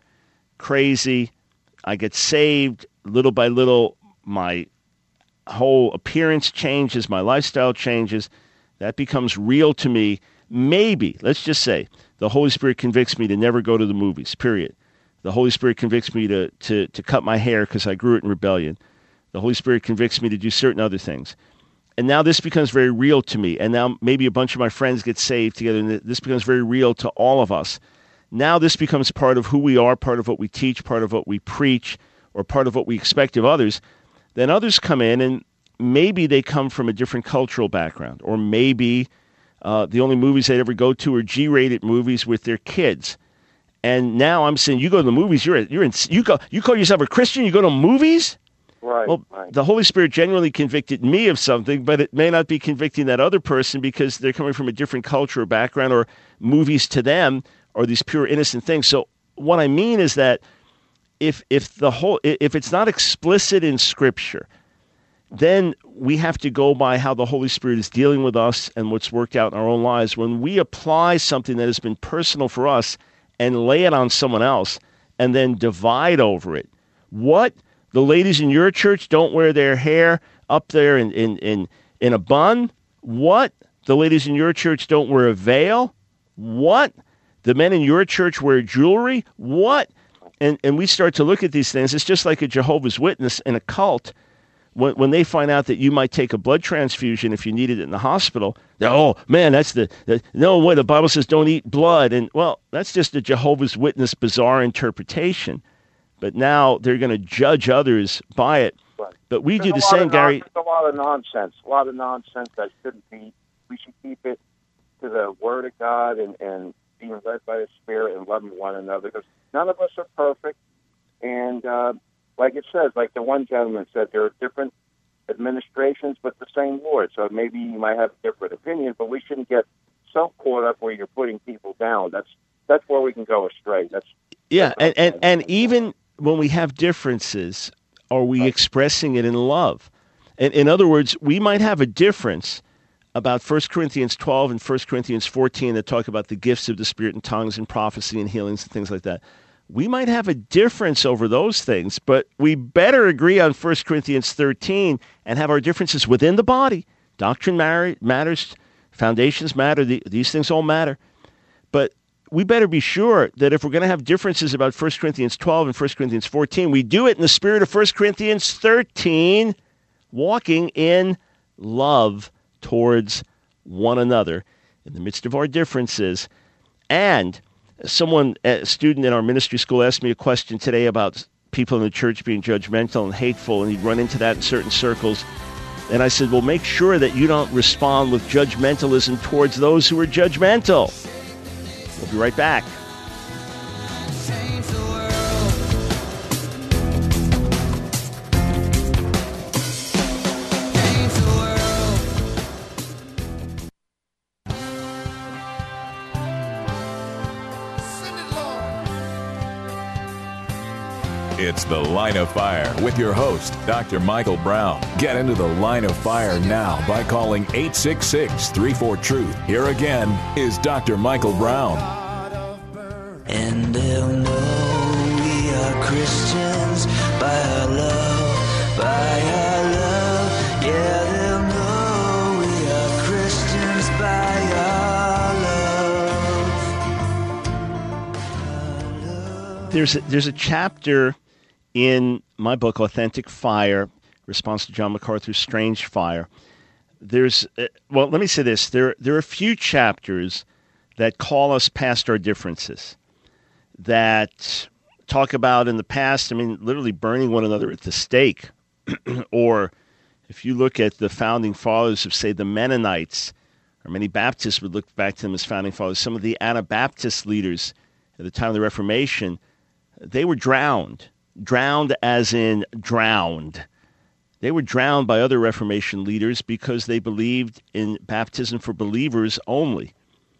crazy. I get saved. Little by little, my whole appearance changes, my lifestyle changes. That becomes real to me. Maybe, let's just say, the Holy Spirit convicts me to never go to the movies, period. The Holy Spirit convicts me to, to, to cut my hair because I grew it in rebellion. The Holy Spirit convicts me to do certain other things. And now this becomes very real to me. And now maybe a bunch of my friends get saved together, and this becomes very real to all of us. Now this becomes part of who we are, part of what we teach, part of what we preach, or part of what we expect of others. Then others come in, and maybe they come from a different cultural background, or maybe uh, the only movies they ever go to are G-rated movies with their kids. And now I'm saying, you go to the movies, you're you're in, you go you call yourself a Christian, you go to movies? Right, Well, right. the Holy Spirit genuinely convicted me of something, but it may not be convicting that other person because they're coming from a different culture or background, or movies to them are these pure innocent things. So what I mean is that if if the whole if it's not explicit in Scripture, then we have to go by how the Holy Spirit is dealing with us and what's worked out in our own lives. When we apply something that has been personal for us and lay it on someone else and then divide over it, what? The ladies in your church don't wear their hair up there in, in, in, in a bun? What? The ladies in your church don't wear a veil? What? The men in your church wear jewelry? What? And and we start to look at these things. It's just like a Jehovah's Witness in a cult. When when they find out that you might take a blood transfusion if you needed it in the hospital, they're, oh, man, that's the, the, no way, the Bible says don't eat blood. And, well, that's just a Jehovah's Witness bizarre interpretation. But now they're going to judge others by it. Right. But we There's do a the lot same, of Gary. non- There's a lot of nonsense, a lot of nonsense that shouldn't be. We should keep it to the Word of God and, and being led by the Spirit and loving one another, because none of us are perfect. And uh, like it says, like the one gentleman said, there are different administrations, but the same Lord. So maybe you might have a different opinion, but we shouldn't get so caught up where you're putting people down. That's that's where we can go astray. That's Yeah, that's and, and, and even when we have differences, are we Right. expressing it in love? And in other words, we might have a difference about First Corinthians twelve and First Corinthians fourteen that talk about the gifts of the Spirit and tongues and prophecy and healings and things like that. we might have a difference over those things, but we better agree on First Corinthians thirteen and have our differences within the body. Doctrine matters, foundations matter, these things all matter. But we better be sure that if we're going to have differences about First Corinthians twelve and First Corinthians fourteen, we do it in the spirit of First Corinthians thirteen, walking in love towards one another in the midst of our differences. And someone, a student in our ministry school, asked me a question today about people in the church being judgmental and hateful, and he'd run into that in certain circles. And I said, well, make sure that you don't respond with judgmentalism towards those who are judgmental. We'll be right back. It's The Line of Fire with your host, Doctor Michael Brown. Get into The Line of Fire now by calling eight six six, three four, truth. Here again is Doctor Michael Brown. And they'll know we are Christians by our love, by our love. Yeah, they'll know we are Christians by our love. There's a, there's a chapter in my book, Authentic Fire, response to John MacArthur's Strange Fire. There's, uh, well, let me say this. There, there are a few chapters that call us past our differences, that talk about in the past, I mean, literally burning one another at the stake. Or if you look at the founding fathers of, say, the Mennonites, or many Baptists would look back to them as founding fathers, some of the Anabaptist leaders at the time of the Reformation, they were drowned. Drowned as in drowned. They were drowned by other Reformation leaders because they believed in baptism for believers only.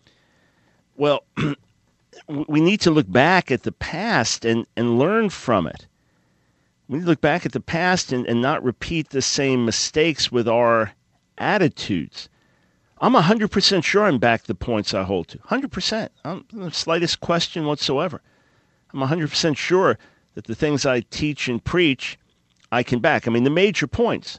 Well, we need to look back at the past and, and learn from it. We need to look back at the past and, and not repeat the same mistakes with our attitudes. I'm one hundred percent sure I'm back the points I hold to. one hundred percent. I'm, the slightest question whatsoever. I'm one hundred percent sure that the things I teach and preach, I can back. I mean, the major points.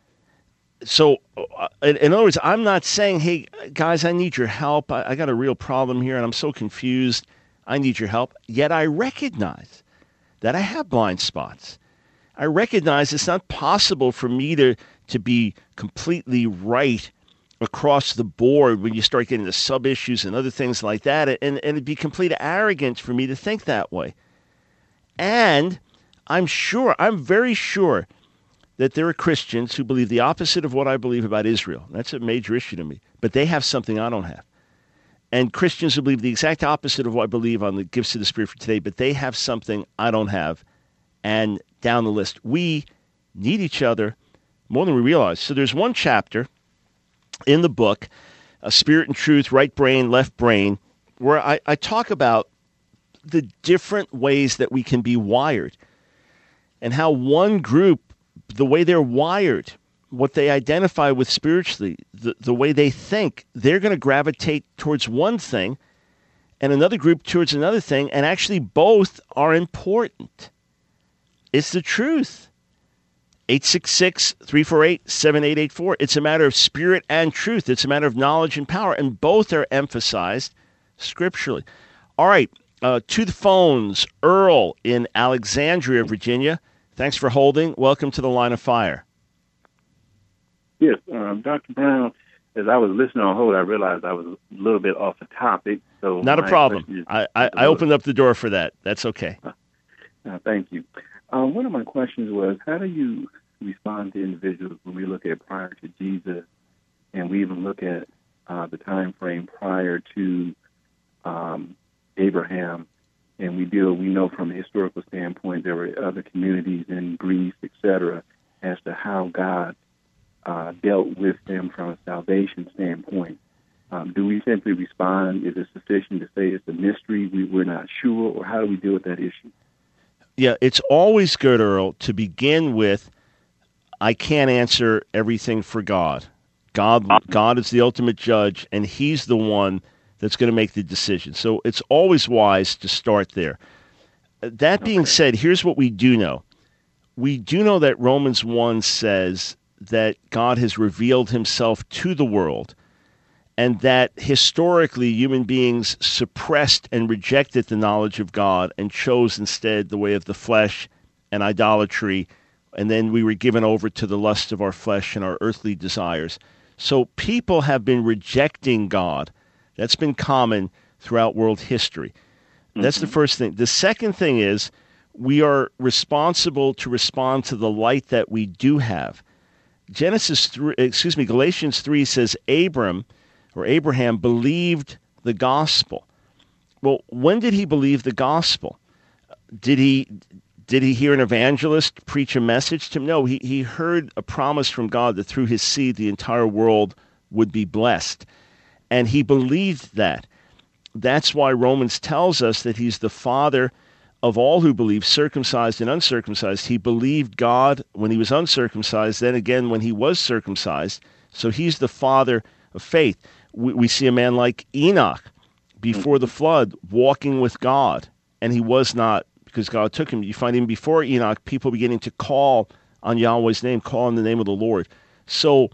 So, uh, in, in other words, I'm not saying, hey, guys, I need your help. I, I got a real problem here, and I'm so confused. I need your help. Yet I recognize that I have blind spots. I recognize it's not possible for me to, to be completely right across the board when you start getting the sub-issues and other things like that, and, and it'd be complete arrogance for me to think that way. And I'm sure, I'm very sure that there are Christians who believe the opposite of what I believe about Israel. That's a major issue to me. But they have something I don't have. And Christians who believe the exact opposite of what I believe on the gifts of the Spirit for today, but they have something I don't have. And down the list, we need each other more than we realize. So there's one chapter in the book, uh, Spirit and Truth, Right Brain, Left Brain, where I, I talk about the different ways that we can be wired and how one group, the way they're wired, what they identify with spiritually, the, the way they think, they're going to gravitate towards one thing and another group towards another thing, and actually both are important. It's the truth. eight six six, three four eight, seven eight eight four. It's a matter of spirit and truth. It's a matter of knowledge and power, and both are emphasized scripturally. All right. Uh, to the phones, Earl in Alexandria, Virginia. Thanks for holding. Welcome to the Line of Fire. Yes, um, Doctor Brown, as I was listening on hold, I realized I was a little bit off the topic. So Not a problem. I, I, I opened up the door for that. That's okay. Uh, uh, thank you. Um, one of my questions was, how do you respond to individuals when we look at prior to Jesus, and we even look at uh, the time frame prior to um Abraham, and we deal, we know from a historical standpoint, there were other communities in Greece, et cetera, as to how God uh, dealt with them from a salvation standpoint. Um, do we simply respond? Is it sufficient to say it's a mystery, we, we're not sure, or how do we deal with that issue? Yeah, it's always good, Earl, to begin with, I can't answer everything for God. God, God is the ultimate judge, and he's the one that's going to make the decision. So it's always wise to start there. that being Okay. said, here's what we do know. We do know that Romans one says that God has revealed himself to the world, and that historically human beings suppressed and rejected the knowledge of God and chose instead the way of the flesh and idolatry, and then we were given over to the lust of our flesh and our earthly desires. So people have been rejecting God. That's been common throughout world history. That's the first thing. The second thing is we are responsible to respond to the light that we do have. Genesis three, excuse me, Galatians three says Abram or Abraham believed the gospel. Well, when did he believe the gospel? Did he did he hear an evangelist preach a message to him? No, he, he heard a promise from God that through his seed the entire world would be blessed. And he believed that. That's why Romans tells us that he's the father of all who believe, circumcised and uncircumcised. He believed God when he was uncircumcised, then again when he was circumcised. So he's the father of faith. We, we see a man like Enoch before the flood walking with God, and he was not because God took him. You find him before Enoch, people beginning to call on Yahweh's name, call on the name of the Lord. So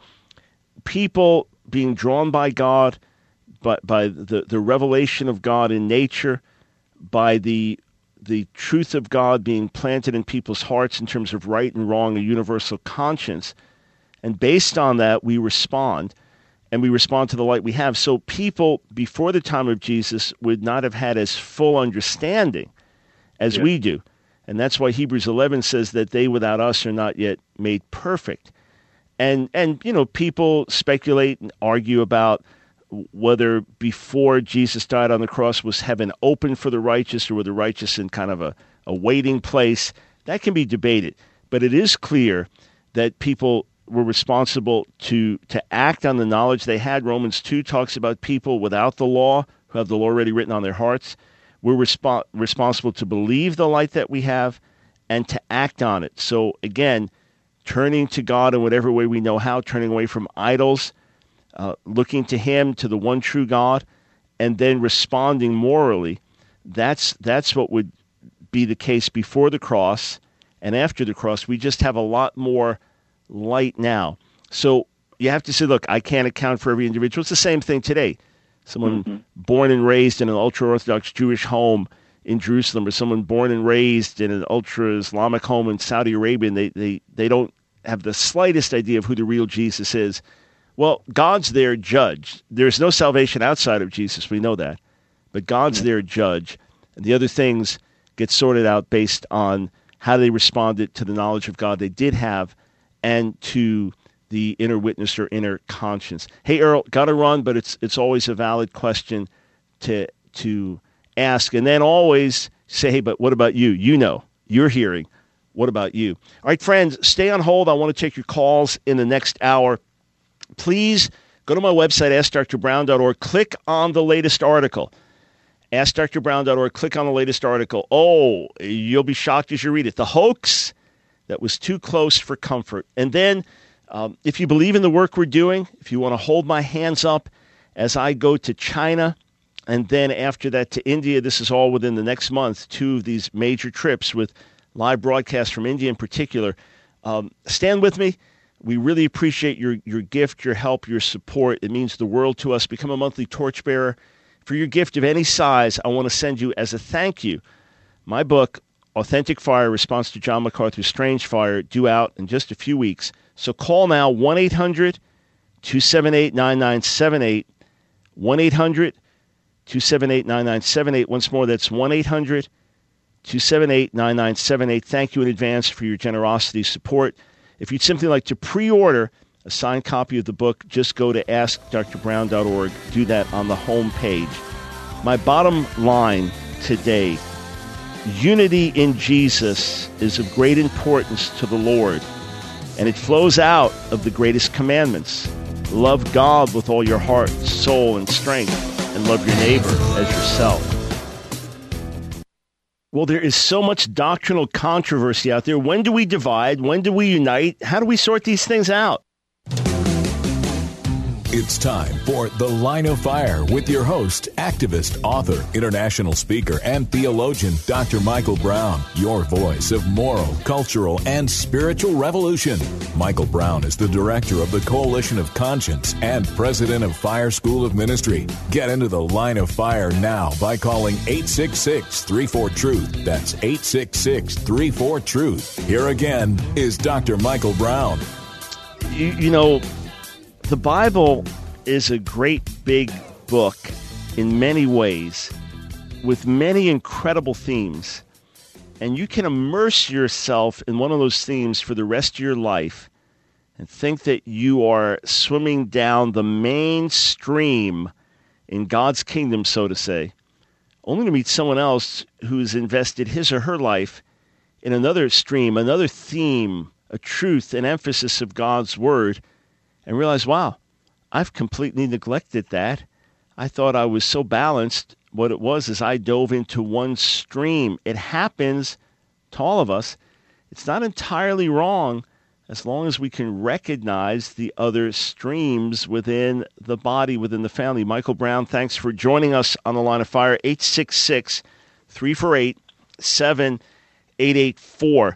people being drawn by God, But by the, the revelation of God in nature, by the the truth of God being planted in people's hearts in terms of right and wrong, a universal conscience. And based on that, we respond, and we respond to the light we have. So people before the time of Jesus would not have had as full understanding as Yeah. we do. And that's why Hebrews eleven says that they without us are not yet made perfect. And, and you know, people speculate and argue about whether before Jesus died on the cross was heaven open for the righteous or were the righteous in kind of a, a waiting place. That can be debated. But it is clear that people were responsible to, to act on the knowledge they had. Romans two talks about people without the law who have the law already written on their hearts. We're resp- responsible to believe the light that we have and to act on it. So again, turning to God in whatever way we know how, turning away from idols, Uh, looking to him, to the one true God, and then responding morally. That's that's what would be the case before the cross and after the cross. We just have a lot more light now. So you have to say, look, I can't account for every individual. It's the same thing today. Someone Mhm. born and raised in an ultra-Orthodox Jewish home in Jerusalem, or someone born and raised in an ultra-Islamic home in Saudi Arabia, and they, they, they don't have the slightest idea of who the real Jesus is. Well, God's their judge. There's no salvation outside of Jesus. We know that. But God's Yeah. their judge. And the other things get sorted out based on how they responded to the knowledge of God they did have and to the inner witness or inner conscience. Hey, Earl, got to run, but it's it's always a valid question to to ask. And then always say, hey, but what about you? You know, you're hearing. What about you? All right, friends, stay on hold. I want to take your calls in the next hour. Please go to my website, ask dr brown dot org. Click on the latest article. ask dr brown dot org. Click on the latest article. Oh, you'll be shocked as you read it. The hoax that was too close for comfort. And then um, if you believe in the work we're doing, if you want to hold my hands up as I go to China, and then after that to India, this is all within the next month, two of these major trips with live broadcasts from India in particular. Um, stand with me. We really appreciate your, your gift, your help, your support. It means the world to us. Become a monthly torchbearer. For your gift of any size, I want to send you as a thank you my book, Authentic Fire, Response to John MacArthur's Strange Fire, due out in just a few weeks. So call now, one eight hundred two seven eight nine nine seven eight, one eight hundred two seven eight nine nine seven eight. Once more, that's one eight hundred two seven eight nine nine seven eight. Thank you in advance for your generosity, support. If you'd simply like to pre-order a signed copy of the book, just go to ask dr brown dot org. Do that on the home page. My bottom line today, unity in Jesus is of great importance to the Lord, and it flows out of the greatest commandments. Love God with all your heart, soul, and strength, and love your neighbor as yourself. Well, there is so much doctrinal controversy out there. When do we divide? When do we unite? How do we sort these things out? It's time for The Line of Fire with your host, activist, author, international speaker, and theologian, Doctor Michael Brown, your voice of moral, cultural, and spiritual revolution. Michael Brown is the director of the Coalition of Conscience and president of Fire School of Ministry. Get into The Line of Fire now by calling eight six six, three four, truth. That's eight six six, three four, truth. Here again is Doctor Michael Brown. You, you know, the Bible is a great big book in many ways with many incredible themes. And you can immerse yourself in one of those themes for the rest of your life and think that you are swimming down the main stream in God's kingdom, so to say, only to meet someone else who's invested his or her life in another stream, another theme, a truth, an emphasis of God's word, and realize, wow, I've completely neglected that. I thought I was so balanced. What it was is I dove into one stream. It happens to all of us. It's not entirely wrong as long as we can recognize the other streams within the body, within the family. Michael Brown, thanks for joining us on The Line of Fire. eight six six, three four eight, seven eight eight four.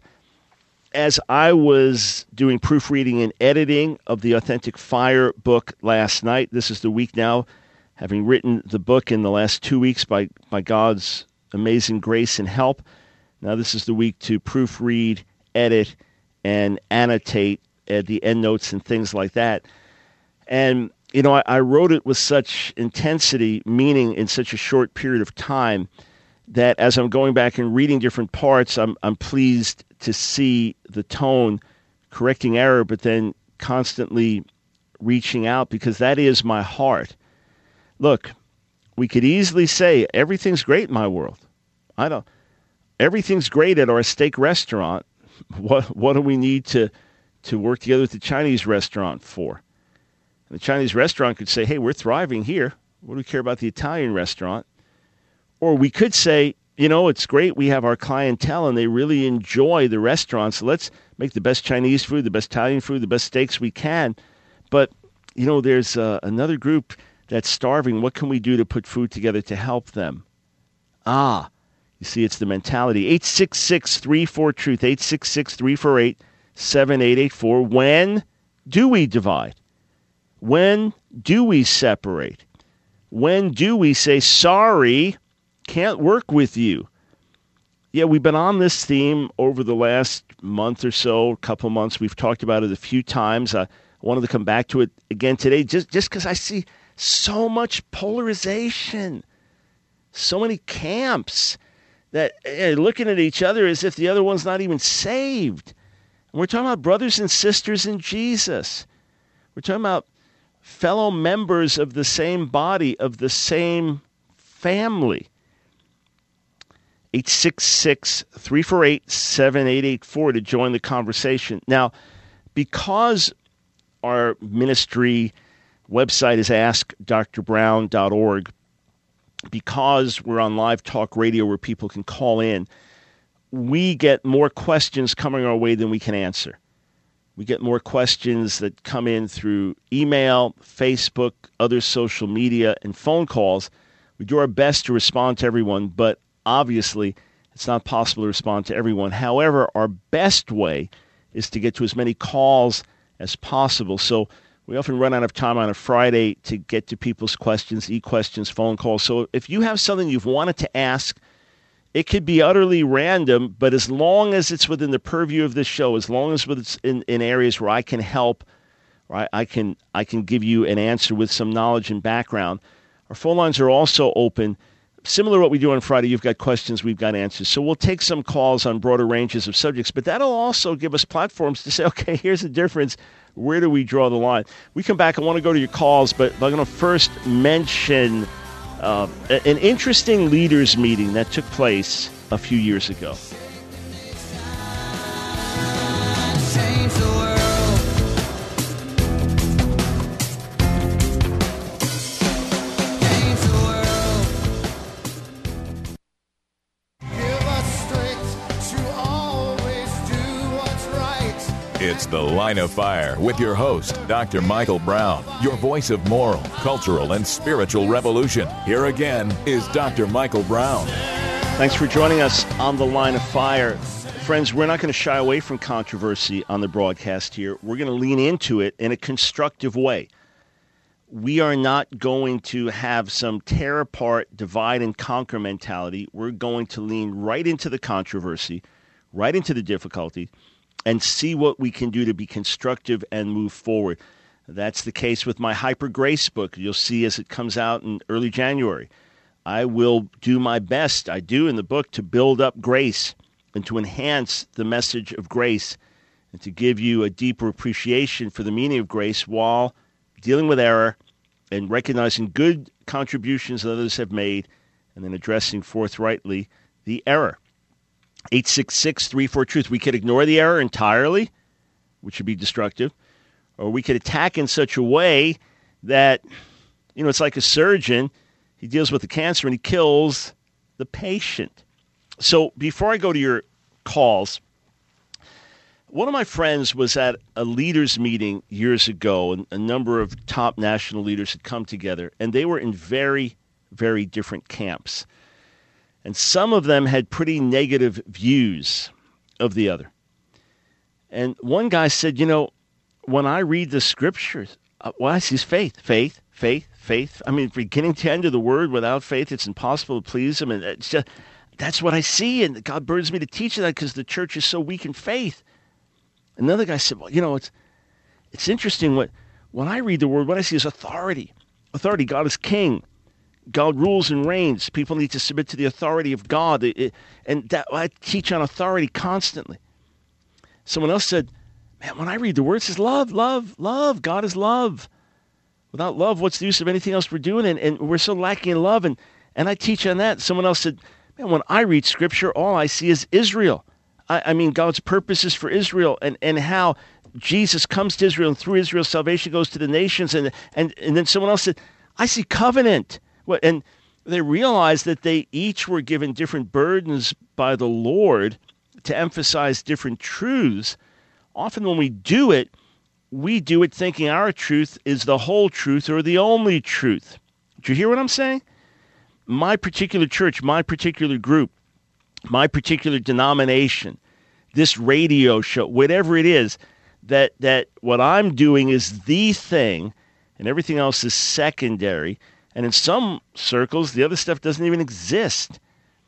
As I was doing proofreading and editing of the Authentic Fire book last night, this is the week now, having written the book in the last two weeks by, by God's amazing grace and help. Now this is the week to proofread, edit, and annotate at the endnotes and things like that. And, you know, I, I wrote it with such intensity, meaning in such a short period of time, that as I'm going back and reading different parts, I'm I'm pleased to see the tone correcting error, but then constantly reaching out, because that is my heart. Look, we could easily say everything's great in my world. I don't. Everything's great at our steak restaurant. What what do we need to to work together with the Chinese restaurant for? And the Chinese restaurant could say, hey, we're thriving here. What do we care about the Italian restaurant? Or we could say, you know, it's great. We have our clientele and they really enjoy the restaurant. So let's make the best Chinese food, the best Italian food, the best steaks we can. But, you know, there's uh, another group that's starving. What can we do to put food together to help them? Ah, you see, it's the mentality. eight six six, three four, truth, eight six six, three four eight, seven eight eight four. When do we divide? When do we separate? When do we say, sorry, can't work with you? Yeah, we've been on this theme over the last month or so, a couple months. We've talked about it a few times. I wanted to come back to it again today just just because I see so much polarization, so many camps that are looking at each other as if the other one's not even saved. And we're talking about brothers and sisters in Jesus. We're talking about fellow members of the same body, of the same family. eight six six, three four eight, seven eight eight four to join the conversation. Now, because our ministry website is ask dr brown dot org, because we're on live talk radio where people can call in, we get more questions coming our way than we can answer. We get more questions that come in through email, Facebook, other social media, and phone calls. We do our best to respond to everyone, but obviously, it's not possible to respond to everyone. However, our best way is to get to as many calls as possible. So we often run out of time on a Friday to get to people's questions, e-questions, phone calls. So if you have something you've wanted to ask, it could be utterly random, but as long as it's within the purview of this show, as long as it's in, in areas where I can help, right, I can I can give you an answer with some knowledge and background. Our phone lines are also open. Similar to what we do on Friday, you've got questions, we've got answers. So we'll take some calls on broader ranges of subjects, but that'll also give us platforms to say, okay, here's the difference. Where do we draw the line? We come back, I want to go to your calls, but I'm going to first mention uh, an interesting leaders meeting that took place a few years ago. It's It's The Line of Fire with your host, Doctor Michael Brown, your voice of moral, cultural, and spiritual revolution. Here again is Doctor Michael Brown. Thanks for joining us on The Line of Fire. Friends, we're not going to shy away from controversy on the broadcast here. We're going to lean into it in a constructive way. We are not going to have some tear apart, divide and conquer mentality. We're going to lean right into the controversy, right into the difficulty, and see what we can do to be constructive and move forward. That's the case with my Hyper Grace book. You'll see as it comes out in early January. I will do my best, I do in the book, to build up grace and to enhance the message of grace and to give you a deeper appreciation for the meaning of grace while dealing with error and recognizing good contributions that others have made and then addressing forthrightly the error. eight six six, three four, truth. We could ignore the error entirely, which would be destructive, or we could attack in such a way that, you know, it's like a surgeon. He deals with the cancer and he kills the patient. So before I go to your calls, one of my friends was at a leaders meeting years ago, and a number of top national leaders had come together, and they were in very, very different camps. And some of them had pretty negative views of the other. And one guy said, you know, when I read the scriptures, uh, what I see is faith, faith, faith, faith. I mean, beginning to end of the word, without faith, it's impossible to please him. And it's just, that's what I see. And God burns me to teach that because the church is so weak in faith. Another guy said, well, you know, it's it's interesting. What when I read the word, what I see is authority. Authority. God is king. God rules and reigns. People need to submit to the authority of God. It, it, and that, I teach on authority constantly. Someone else said, man, when I read the word, it says love, love, love. God is love. Without love, what's the use of anything else we're doing? And, and we're so lacking in love. And, and I teach on that. Someone else said, man, when I read scripture, all I see is Israel. I, I mean, God's purposes for Israel and, and how Jesus comes to Israel, and through Israel, salvation goes to the nations. And, and, and then someone else said, I see covenant. And they realized that they each were given different burdens by the Lord to emphasize different truths. Often when we do it, we do it thinking our truth is the whole truth or the only truth. Do you hear what I'm saying? My particular church, my particular group, my particular denomination, this radio show, whatever it is, that that what I'm doing is the thing and everything else is secondary. And in some circles, the other stuff doesn't even exist.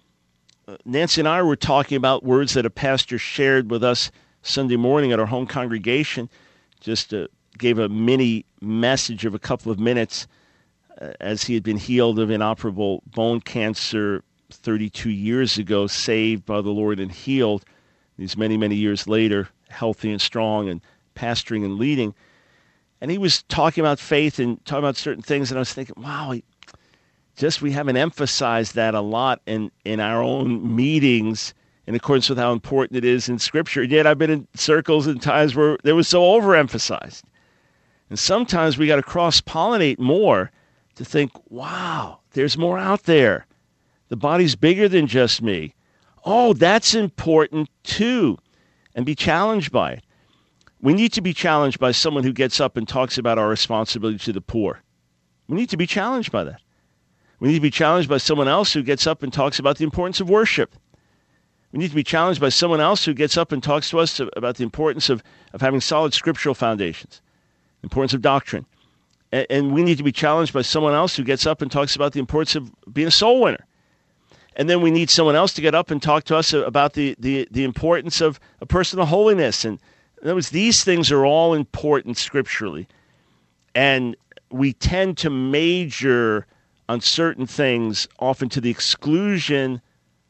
Uh, Nancy and I were talking about words that a pastor shared with us Sunday morning at our home congregation. Just uh, gave a mini message of a couple of minutes uh, as he had been healed of inoperable bone cancer thirty-two years ago, saved by the Lord and healed. These many, many years later, healthy and strong and pastoring and leading. And he was talking about faith and talking about certain things, and I was thinking, wow, he, just we haven't emphasized that a lot in, in our own meetings in accordance with how important it is in Scripture. And yet I've been in circles and times where they was so overemphasized. And sometimes we got to cross-pollinate more to think, wow, there's more out there. The body's bigger than just me. Oh, that's important too, and be challenged by it. We need to be challenged by someone who gets up and talks about our responsibility to the poor. We need to be challenged by that. We need to be challenged by someone else who gets up and talks about the importance of worship. We need to be challenged by someone else who gets up and talks to us about the importance of, of having solid scriptural foundations, the importance of doctrine. And, and we need to be challenged by someone else who gets up and talks about the importance of being a soul winner. And then we need someone else to get up and talk to us about the, the, the importance of a personal holiness. And in other words, these things are all important scripturally. And we tend to major on certain things, often to the exclusion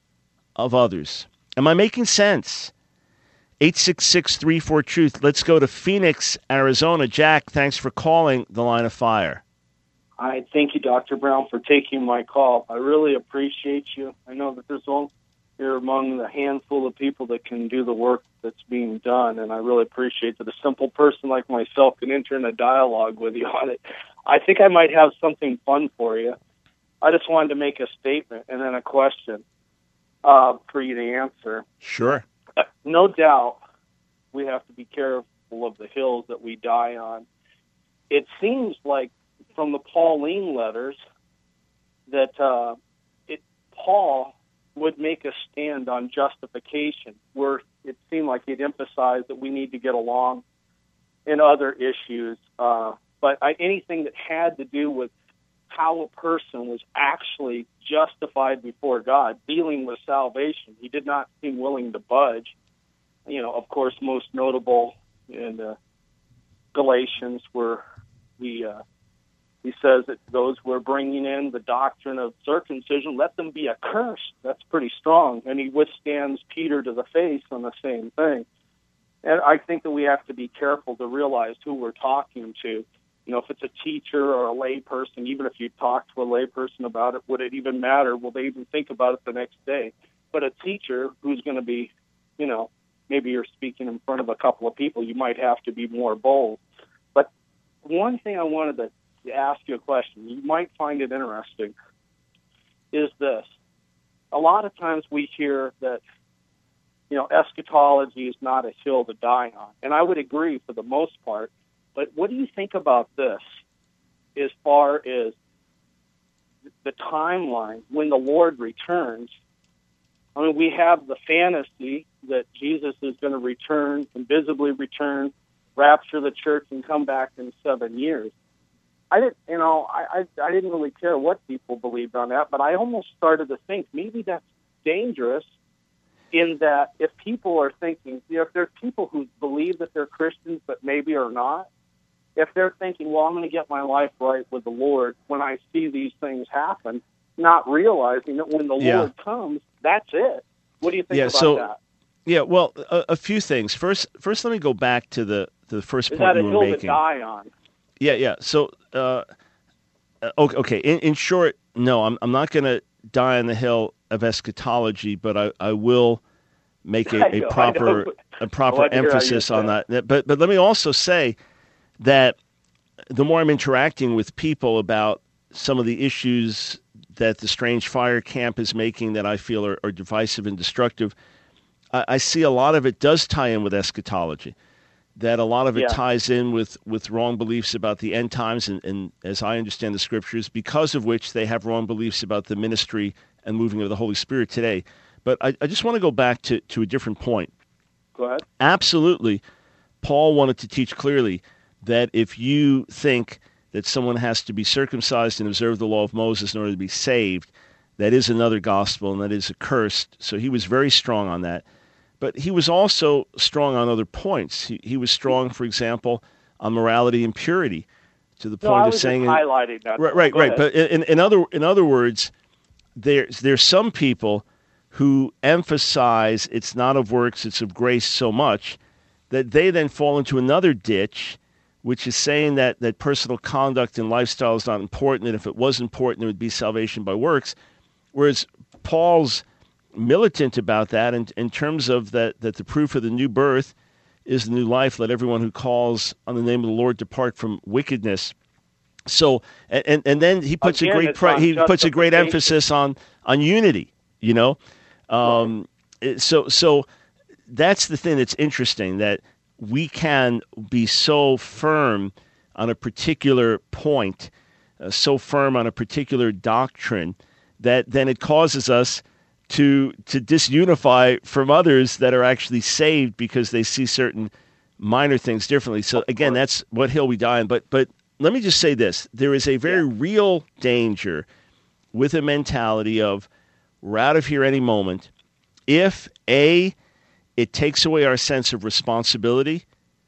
of others. Am I making sense? eight six six, three four, truth. Let's go to Phoenix, Arizona. Jack, thanks for calling The Line of Fire. I thank you, Doctor Brown, for taking my call. I really appreciate you. I know that there's one, you're among the handful of people that can do the work that's being done, and I really appreciate that a simple person like myself can enter in a dialogue with you on it. I think I might have something fun for you. I just wanted to make a statement and then a question uh, for you to answer. Sure. Uh, no doubt we have to be care- handful of the hills that we die on. It seems like from the Pauline letters that uh, it, Paul would make a stand on justification, where it seemed like he'd emphasize that we need to get along in other issues. Uh, but I, anything that had to do with how a person was actually justified before God, dealing with salvation, he did not seem willing to budge. You know, of course, most notable in uh, Galatians, where he uh, he says that those who are bringing in the doctrine of circumcision, let them be accursed. That's pretty strong. And he withstands Peter to the face on the same thing. And I think that we have to be careful to realize who we're talking to. You know, if it's a teacher or a lay person, even if you talk to a lay person about it, would it even matter? Will they even think about it the next day? But a teacher who's going to be, you know, maybe you're speaking in front of a couple of people, you might have to be more bold. But one thing I wanted to ask you a question, you might find it interesting, is this. A lot of times we hear that, you know, eschatology is not a hill to die on. And I would agree for the most part. But what do you think about this as far as the timeline when the Lord returns? I mean, we have the fantasy that Jesus is going to return, invisibly return, rapture the church, and come back in seven years. I didn't, you know, I, I, I didn't really care what people believed on that, but I almost started to think maybe that's dangerous. In that, if people are thinking, you know, if there's people who believe that they're Christians but maybe are not, if they're thinking, well, I'm going to get my life right with the Lord when I see these things happen, not realizing that when the yeah. Lord comes, that's it. What do you think yeah, about so, that? Yeah, well, a, a few things. First, first, let me go back to the to the first Is point that you a were hill making. to die on? Yeah, yeah. So, uh, okay, okay. In, in short, no, I'm I'm not going to die on the hill of eschatology, but I, I will make a, a know, proper a proper emphasis on that. But but let me also say that the more I'm interacting with people about some of the issues that the Strange Fire camp is making that I feel are, are divisive and destructive, I, I see a lot of it does tie in with eschatology, that a lot of it Yeah. ties in with, with wrong beliefs about the end times, and, and as I understand the scriptures, because of which they have wrong beliefs about the ministry and moving of the Holy Spirit today. But I, I just want to go back to, to a different point. Go ahead. Absolutely, Paul wanted to teach clearly that if you think that someone has to be circumcised and observe the law of Moses in order to be saved, that is another gospel, and that is accursed. So he was very strong on that. But he was also strong on other points. He, he was strong, for example, on morality and purity, to the No, point I of was saying, just highlighting that. right, right, Go right. ahead. But in, in other in other words, there's there's some people who emphasize it's not of works, it's of grace so much that they then fall into another ditch, which is saying that, that personal conduct and lifestyle is not important, and if it was important, there would be salvation by works. Whereas Paul's militant about that in, in terms of that, that the proof of the new birth is the new life. Let everyone who calls on the name of the Lord depart from wickedness. So, and, and then he puts Again, a great it's pri- on he puts a great justification. emphasis on, on unity, you know? Um, it- so, so that's the thing that's interesting, that we can be so firm on a particular point, uh, so firm on a particular doctrine, that then it causes us to to disunify from others that are actually saved because they see certain minor things differently. So again, that's what hill we die on. But but let me just say this: there is a very real danger with a mentality of we're out of here any moment. If A, it takes away our sense of responsibility.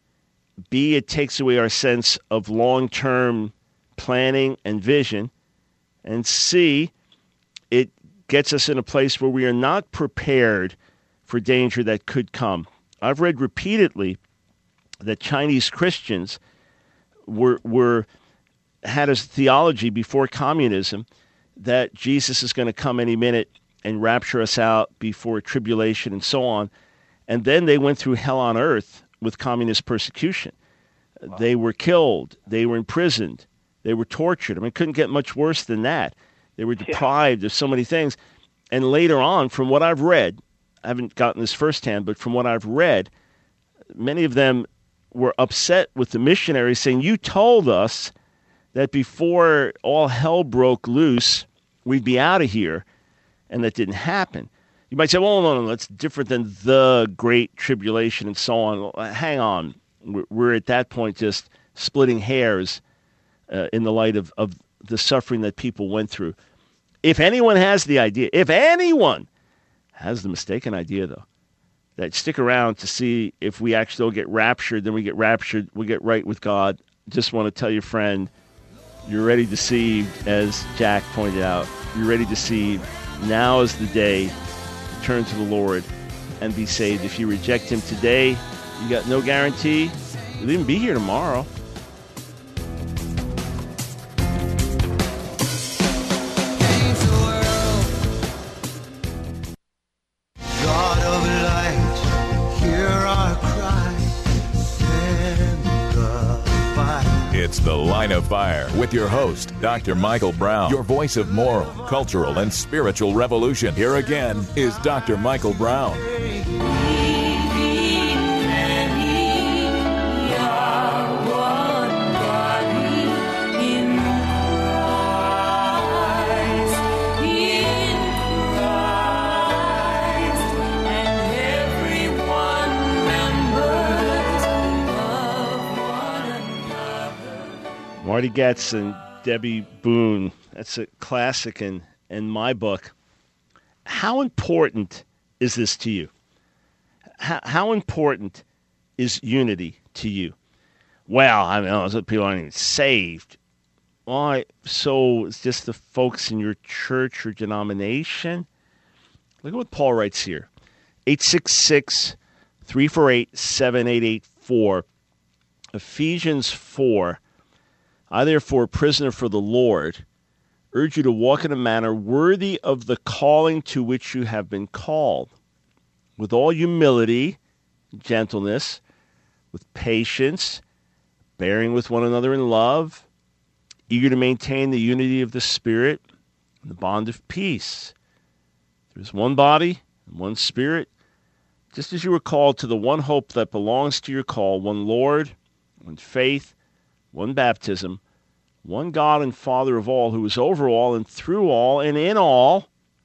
B, it takes away our sense of long-term planning and vision. And C, it gets us in a place where we are not prepared for danger that could come. I've read repeatedly that Chinese Christians were were had a theology before communism that Jesus is going to come any minute and rapture us out before tribulation and so on. And then they went through hell on earth with communist persecution. Wow. They were killed. They were imprisoned. They were tortured. I mean, it couldn't get much worse than that. They were deprived yeah. of so many things. And later on, from what I've read, I haven't gotten this firsthand, but from what I've read, many of them were upset with the missionaries, saying, you told us that before all hell broke loose, we'd be out of here, and that didn't happen. You might say, well, no, no, that's different than the Great Tribulation and so on. Hang on. We're, we're at that point just splitting hairs uh, in the light of, of the suffering that people went through. If anyone has the idea, if anyone has the mistaken idea, though, that stick around to see if we actually will get raptured, then we get raptured, we get right with God, just want to tell your friend, you're ready to see, as Jack pointed out, you're ready to see, now is the day to turn to the Lord and be saved. If you reject him today, you got no guarantee you'll even be here tomorrow. It's The Line of Fire with your host, Doctor Michael Brown, your voice of moral, cultural, and spiritual revolution. Here again is Doctor Michael Brown. Marty Goetz and Debbie Boone. That's a classic in, in my book. How important is this to you? How, how important is unity to you? Well, I mean, some people aren't even saved. Why? So it's just the folks in your church or denomination? Look at what Paul writes here. eight six six, three four eight, seven eight eight four. Ephesians four. I, therefore, prisoner for the Lord, urge you to walk in a manner worthy of the calling to which you have been called, with all humility, gentleness, with patience, bearing with one another in love, eager to maintain the unity of the Spirit and the bond of peace. There is one body and one Spirit, just as you were called to the one hope that belongs to your call, one Lord, one faith, one baptism, one God and Father of all, who is over all and through all and in all.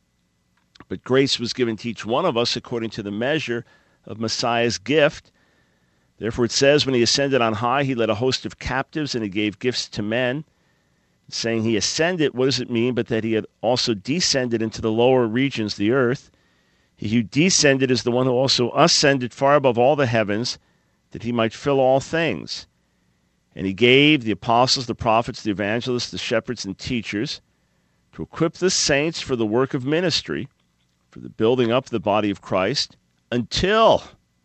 But grace was given to each one of us according to the measure of Messiah's gift. Therefore it says, when he ascended on high, he led a host of captives and he gave gifts to men. Saying he ascended, what does it mean? But that he had also descended into the lower regions, the earth. He who descended is the one who also ascended far above all the heavens, that he might fill all things. And he gave the apostles, the prophets, the evangelists, the shepherds, and teachers to equip the saints for the work of ministry, for the building up of the body of Christ, until,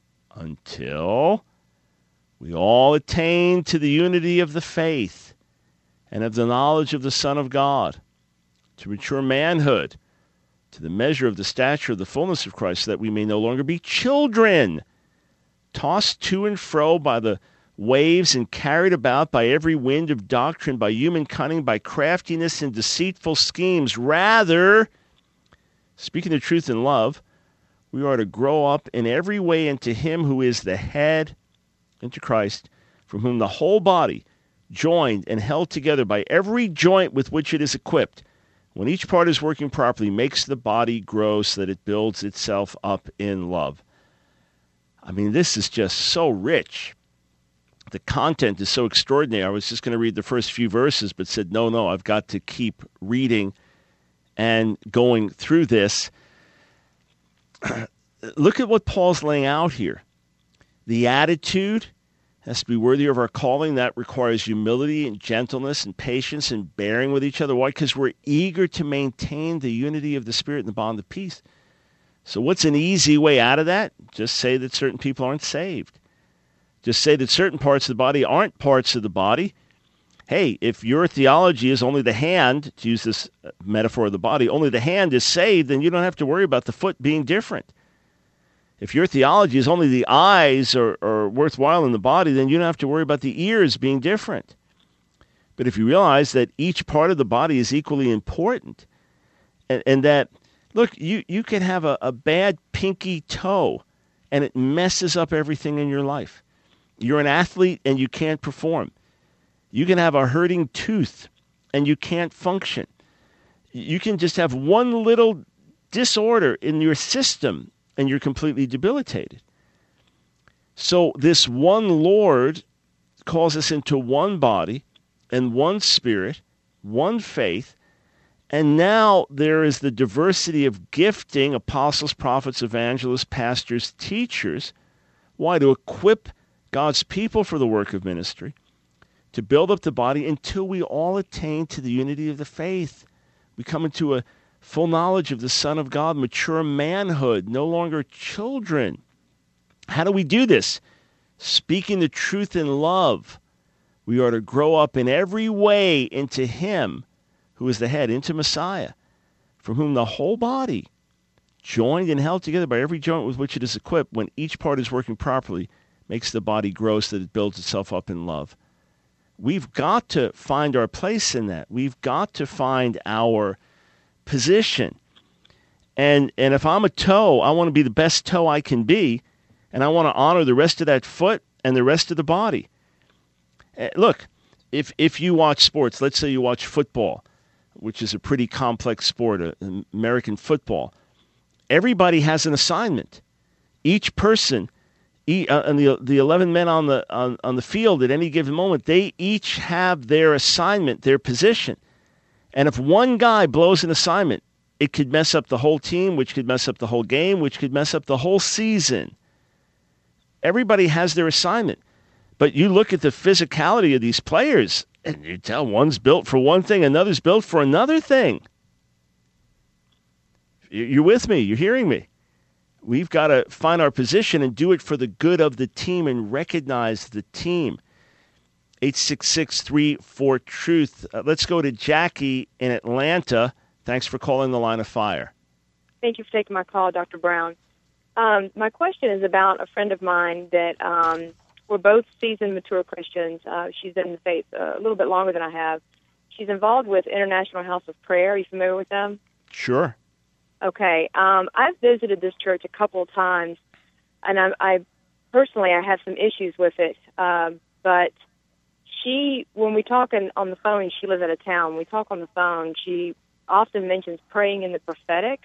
until we all attain to the unity of the faith and of the knowledge of the Son of God, to mature manhood, to the measure of the stature of the fullness of Christ, so that we may no longer be children, tossed to and fro by the waves and carried about by every wind of doctrine, by human cunning, by craftiness and deceitful schemes. Rather, speaking the truth in love, we are to grow up in every way into him who is the head, into Christ, from whom the whole body, joined and held together by every joint with which it is equipped, when each part is working properly, makes the body grow so that it builds itself up in love. I mean, this is just so rich. The content is so extraordinary. I was just going to read the first few verses, but said, no, no, I've got to keep reading and going through this. Look at what Paul's laying out here. The attitude has to be worthy of our calling. That requires humility and gentleness and patience and bearing with each other. Why? Because we're eager to maintain the unity of the Spirit and the bond of peace. So what's an easy way out of that? Just say that certain people aren't saved. Just say that certain parts of the body aren't parts of the body. Hey, if your theology is only the hand, to use this metaphor of the body, only the hand is saved, then you don't have to worry about the foot being different. If your theology is only the eyes are, are worthwhile in the body, then you don't have to worry about the ears being different. But if you realize that each part of the body is equally important, and, and that, look, you, you can have a, a bad pinky toe, and it messes up everything in your life. You're an athlete and you can't perform. You can have a hurting tooth and you can't function. You can just have one little disorder in your system and you're completely debilitated. So this one Lord calls us into one body and one spirit, one faith, and now there is the diversity of gifting, apostles, prophets, evangelists, pastors, teachers. Why? To equip God's people for the work of ministry, to build up the body until we all attain to the unity of the faith. We come into a full knowledge of the Son of God, mature manhood, no longer children. How do we do this? Speaking the truth in love. We are to grow up in every way into Him who is the head, into Messiah, from whom the whole body, joined and held together by every joint with which it is equipped, when each part is working properly, makes the body grow so that it builds itself up in love. We've got to find our place in that. We've got to find our position. And and if I'm a toe, I want to be the best toe I can be, and I want to honor the rest of that foot and the rest of the body. Uh, look, if if you watch sports, let's say you watch football, which is a pretty complex sport, uh, American football, everybody has an assignment. Each person, e- uh, and the the eleven men on the on, on the field at any given moment, they each have their assignment, their position. And if one guy blows an assignment, it could mess up the whole team, which could mess up the whole game, which could mess up the whole season. Everybody has their assignment. But you look at the physicality of these players, and you tell one's built for one thing, another's built for another thing. You're with me. You're hearing me. We've got to find our position and do it for the good of the team and recognize the team. eight six six, three four, truth. Uh, let's go to Jackie in Atlanta. Thanks for calling the Line of Fire. Thank you for taking my call, Doctor Brown. Um, my question is about a friend of mine that um, we're both seasoned, mature Christians. Uh, she's been in the faith uh, a little bit longer than I have. She's involved with International House of Prayer. Are you familiar with them? Sure. Okay. Um, I've visited this church a couple of times, and I, I personally I have some issues with it. Um, but she, when we talk in, on the phone, she lives out of town. When we talk on the phone, she often mentions praying in the prophetic,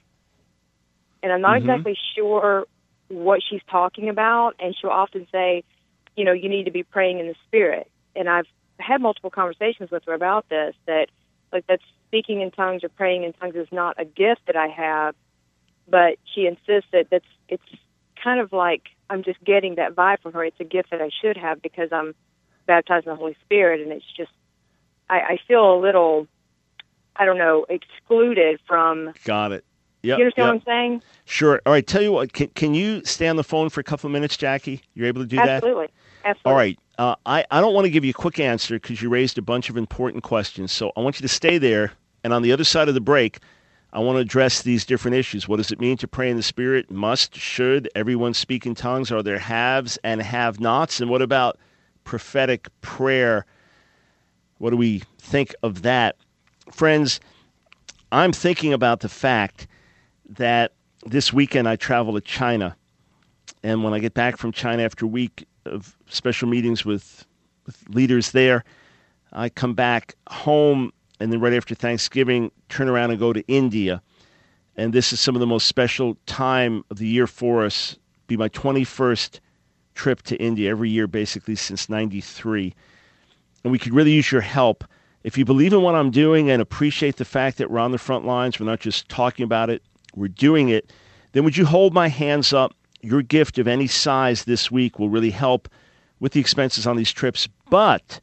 and I'm not mm-hmm. exactly sure what she's talking about. And she'll often say, you know, you need to be praying in the Spirit. And I've had multiple conversations with her about this, that like that speaking in tongues or praying in tongues is not a gift that I have, but she insists that that's it's kind of like I'm just getting that vibe from her. It's a gift that I should have because I'm baptized in the Holy Spirit, and it's just I, I feel a little, I don't know, excluded from. Got it. Yep, you understand yep. what I'm saying? Sure. All right. Tell you what. Can can you stay on the phone for a couple of minutes, Jackie? You're able to do Absolutely. that? Absolutely. Absolutely. All right. Uh, I, I don't want to give you a quick answer because you raised a bunch of important questions. So I want you to stay there. And on the other side of the break, I want to address these different issues. What does it mean to pray in the Spirit? Must, should, everyone speak in tongues? Are there haves and have-nots? And what about prophetic prayer? What do we think of that? Friends, I'm thinking about the fact that this weekend I travel to China. And when I get back from China after a week of special meetings with, with leaders there, I come back home, and then right after Thanksgiving, turn around and go to India. And this is some of the most special time of the year for us. Be my twenty-first trip to India every year, basically since ninety-three. And we could really use your help. If you believe in what I'm doing and appreciate the fact that we're on the front lines, we're not just talking about it, we're doing it, then would you hold my hands up? Your gift of any size this week will really help with the expenses on these trips. But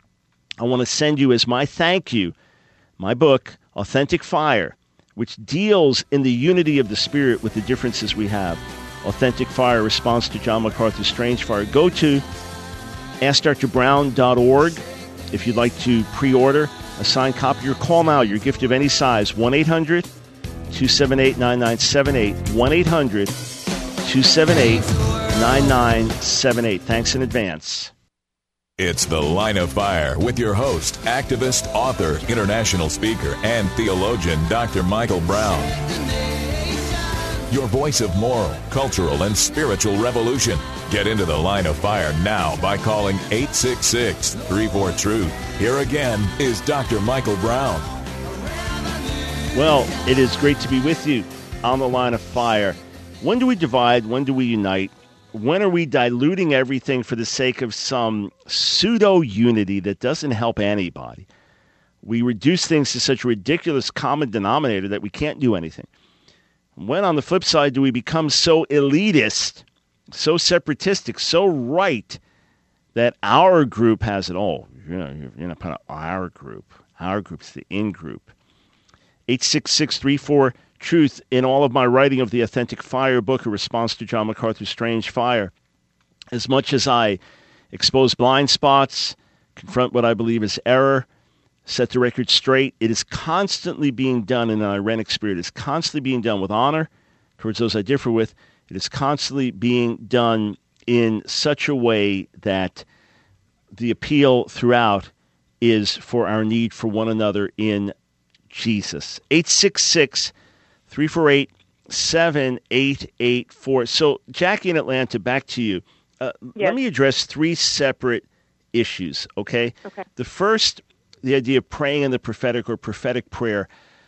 I want to send you as my thank you, my book, Authentic Fire, which deals in the unity of the Spirit with the differences we have. Authentic Fire, Response to John MacArthur's Strange Fire. Go to ask dr brown dot org if you'd like to pre-order a signed copy or call now. Your gift of any size, one eight hundred two seven eight nine nine seven eight, one eight hundred two seven eight nine nine seven eight. Thanks in advance. It's The Line of Fire with your host, activist, author, international speaker, and theologian, Doctor Michael Brown. your voice of moral, cultural, and spiritual revolution. Get into the Line of Fire now by calling eight six six, three four, truth. Here again is Doctor Michael Brown. Well, it is great to be with you on the Line of Fire. When do we divide? When do we unite? When are we diluting everything for the sake of some pseudo-unity that doesn't help anybody? We reduce things to such a ridiculous common denominator that we can't do anything. When, on the flip side, do we become so elitist, so separatistic, so right that our group has it all? You know, you're not part of our group. Our group's the in-group. eight six six, three four, truth. In all of my writing of the Authentic Fire book, a response to John MacArthur's Strange Fire, as much as I expose blind spots, confront what I believe is error, set the record straight, it is constantly being done in an irenic spirit. It is constantly being done with honor towards those I differ with. It is constantly being done in such a way that the appeal throughout is for our need for one another in Jesus. eight six six, three four eight, seven eight eight four. So, Jackie in Atlanta, back to you. Uh, yes. Let me address three separate issues, okay? Okay. The first, the idea of praying in the prophetic or prophetic prayer,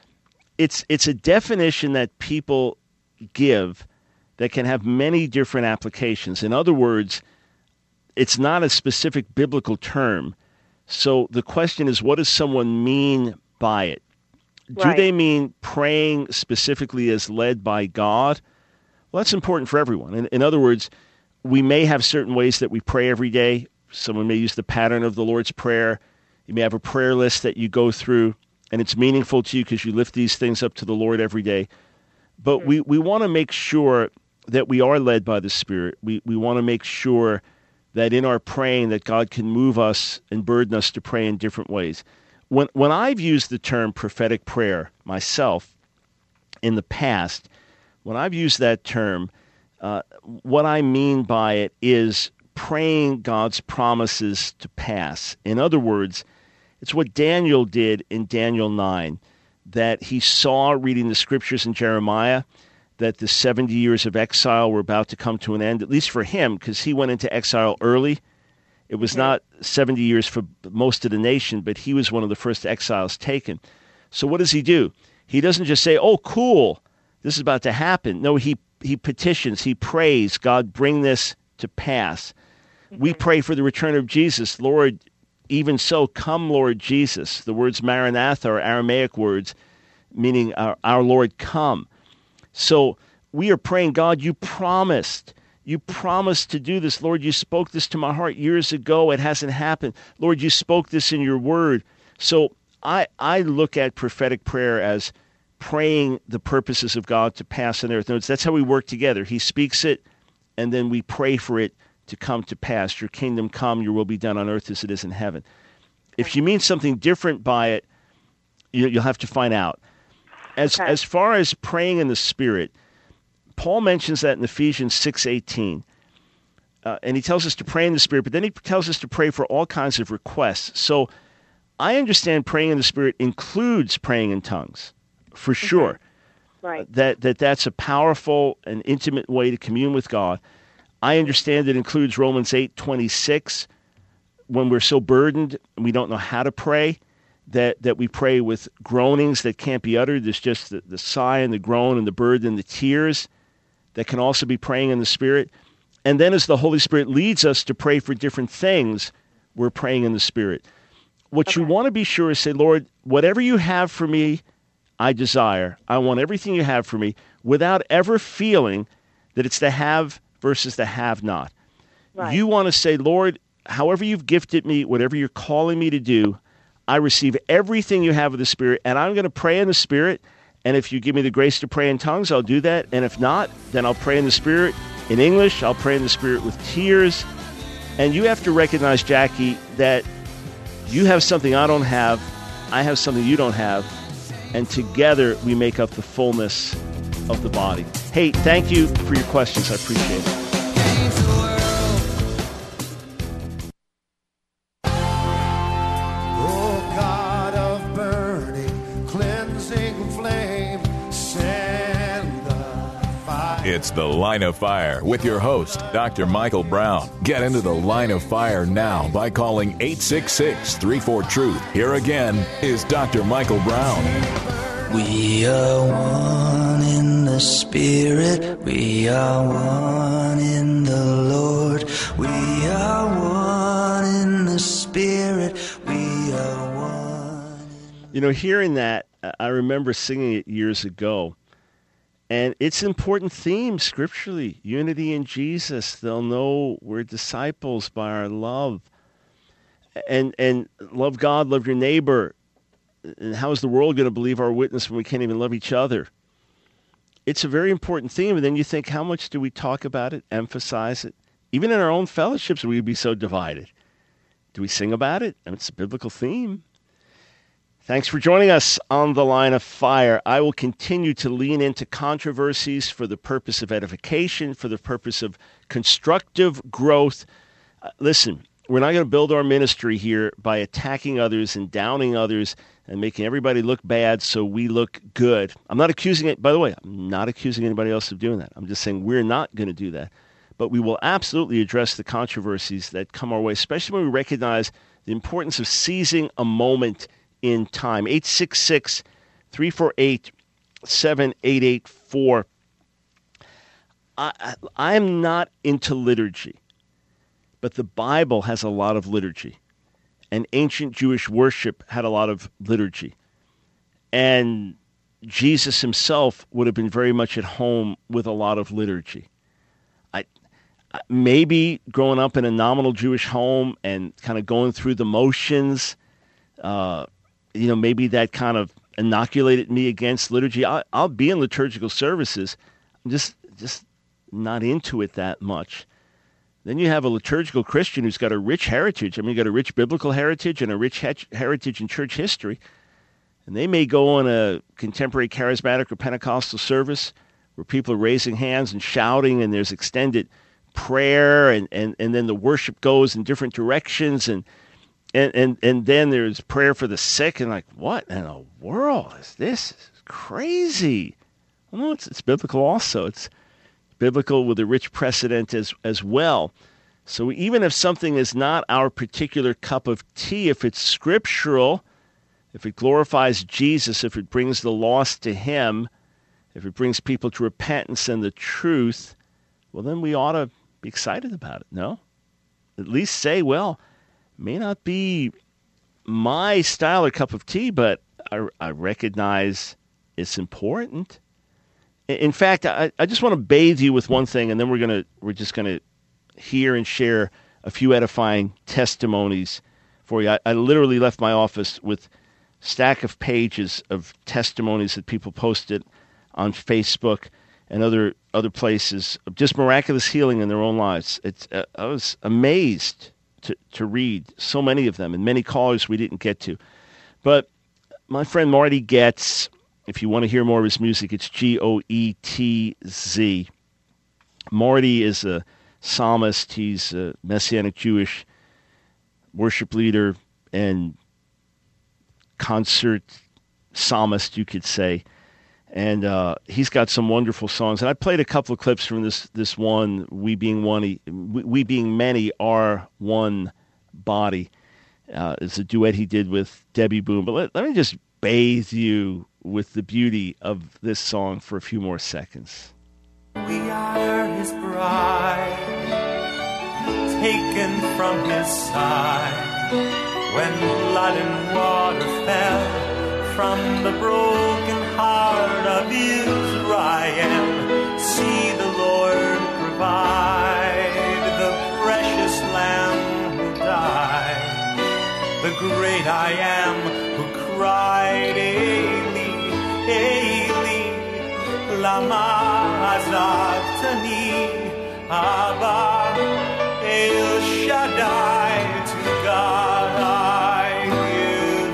it's it's a definition that people give that can have many different applications. In other words, it's not a specific biblical term. So the question is, what does someone mean by it? Do Right. they mean praying specifically as led by God? Well, that's important for everyone. In, in other words, we may have certain ways that we pray every day. Someone may use the pattern of the Lord's Prayer. You may have a prayer list that you go through, and it's meaningful to you because you lift these things up to the Lord every day. But mm-hmm. we, we want to make sure that we are led by the Spirit. We we want to make sure that in our praying that God can move us and burden us to pray in different ways. When when I've used the term prophetic prayer myself in the past, when I've used that term, uh, what I mean by it is praying God's promises to pass. In other words, it's what Daniel did in Daniel nine, that he saw reading the scriptures in Jeremiah that the seventy years of exile were about to come to an end, at least for him, because he went into exile early. It was Okay. not seventy years for most of the nation, but he was one of the first exiles taken. So what does he do? He doesn't just say, oh, cool, this is about to happen. No, he, he petitions, he prays, God, bring this to pass. Mm-hmm. We pray for the return of Jesus. Lord, even so, come, Lord Jesus. The words Maranatha are Aramaic words, meaning our, our Lord, come. So we are praying, God, you promised. You promised to do this. Lord, you spoke this to my heart years ago. It hasn't happened. Lord, you spoke this in your word. So I, I look at prophetic prayer as praying the purposes of God to pass on earth. Notice that's how we work together. He speaks it, and then we pray for it to come to pass. Your kingdom come, your will be done on earth as it is in heaven. If you mean something different by it, you, you'll have to find out. As Okay. as far as praying in the Spirit, Paul mentions that in Ephesians six eighteen, uh, and he tells us to pray in the Spirit, but then he tells us to pray for all kinds of requests. So I understand praying in the Spirit includes praying in tongues, for sure. Right. That, that that's a powerful and intimate way to commune with God. I understand it includes Romans eight twenty-six, when we're so burdened and we don't know how to pray, that, that we pray with groanings that can't be uttered. There's just the, the sigh and the groan and the burden and the tears that can also be praying in the Spirit. And then as the Holy Spirit leads us to pray for different things, we're praying in the Spirit. What Okay. you want to be sure is say, Lord, whatever you have for me, I desire. I want everything you have for me, without ever feeling that it's the have versus the have not. Right. You want to say, Lord, however you've gifted me, whatever you're calling me to do, I receive everything you have of the Spirit, and I'm going to pray in the Spirit. And if you give me the grace to pray in tongues, I'll do that. And if not, then I'll pray in the Spirit in English. I'll pray in the Spirit with tears. And you have to recognize, Jackie, that you have something I don't have. I have something you don't have. And together we make up the fullness of the body. Hey, thank you for your questions. I appreciate it. Oh, God of burning, cleansing flame, send the fire. It's The Line of Fire with your host, Doctor Michael Brown. Get into the Line of Fire now by calling eight six six, three four, truth. Here again is Doctor Michael Brown. We are one in the Spirit. We are one in the Lord. We are one in the Spirit. We are one. You know, hearing that, I remember singing it years ago. And it's an important theme scripturally. Unity in Jesus. They'll know we're disciples by our love. And and love God, love your neighbor. And how is the world going to believe our witness when we can't even love each other? It's a very important theme. And then you think, how much do we talk about it, emphasize it? Even in our own fellowships, we'd be so divided. Do we sing about it? And it's a biblical theme. Thanks for joining us on The Line of Fire. I will continue to lean into controversies for the purpose of edification, for the purpose of constructive growth. Uh, listen, we're not going to build our ministry here by attacking others and downing others and making everybody look bad so we look good. I'm not accusing it, by the way, I'm not accusing anybody else of doing that. I'm just saying we're not going to do that. But we will absolutely address the controversies that come our way, especially when we recognize the importance of seizing a moment in time. eight six six, three four eight, seven eight eight four. I, I am not into liturgy, but the Bible has a lot of liturgy. And ancient Jewish worship had a lot of liturgy. And Jesus himself would have been very much at home with a lot of liturgy. I maybe growing up in a nominal Jewish home and kind of going through the motions, uh, you know, maybe that kind of inoculated me against liturgy. I, I'll be in liturgical services. I'm just, just not into it that much. Then you have a liturgical Christian who's got a rich heritage. I mean, you got a rich biblical heritage and a rich he- heritage in church history. And they may go on a contemporary charismatic or Pentecostal service where people are raising hands and shouting and there's extended prayer and, and, and then the worship goes in different directions and And, and and then there's prayer for the sick, and like, what in the world is this? It's crazy. Well, no, it's, it's biblical also. It's biblical with a rich precedent as, as well. So even if something is not our particular cup of tea, if it's scriptural, if it glorifies Jesus, if it brings the lost to him, if it brings people to repentance and the truth, well, then we ought to be excited about it, no? At least say, well, may not be my style or cup of tea, but I, I recognize it's important. In fact, I, I just want to bathe you with one thing, and then we're gonna we're just gonna hear and share a few edifying testimonies for you. I, I literally left my office with a stack of pages of testimonies that people posted on Facebook and other other places of just miraculous healing in their own lives. It's uh, I was amazed to, to read so many of them, and many callers we didn't get to. But my friend Marty Goetz, if you want to hear more of his music, it's G O E T Z. Marty is a psalmist. He's a Messianic Jewish worship leader and concert psalmist, you could say. And uh, he's got some wonderful songs. And I played a couple of clips from this this one, We Being One, We, we Being Many Are One Body. Uh, it's a duet he did with Debbie Boone. But let, let me just bathe you with the beauty of this song for a few more seconds. We are his bride, taken from his side, when blood and water fell from the broken heart of Israel. See the Lord provide, the precious Lamb who died, the great I am who cried, Eli, Eli, lama azabtani, Abba, El Shaddai, to God I give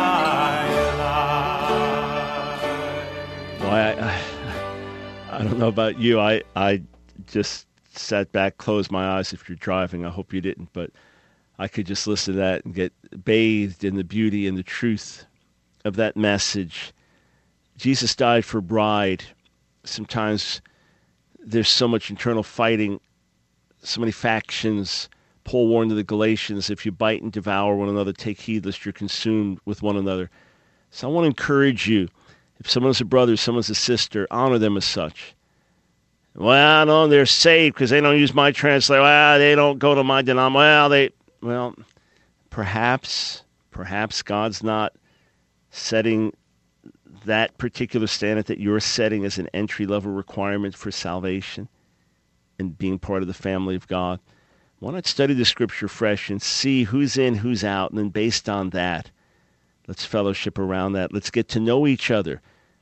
my life. Well, I, I, I don't know about you. I, I just sat back, closed my eyes. If you're driving, I hope you didn't, but I could just listen to that and get bathed in the beauty and the truth of that message. Jesus died for a bride. Sometimes there's so much internal fighting, so many factions. Paul warned to the Galatians, if you bite and devour one another, take heed lest you're consumed with one another. So I want to encourage you, if someone's a brother, someone's a sister, honor them as such. Well, no, they're saved because they don't use my translator. Well, they don't go to my denomination. Well, they, well, perhaps, perhaps God's not setting that particular standard that you're setting as an entry-level requirement for salvation and being part of the family of God. Why not study the Scripture fresh and see who's in, who's out, and then based on that, let's fellowship around that. Let's get to know each other.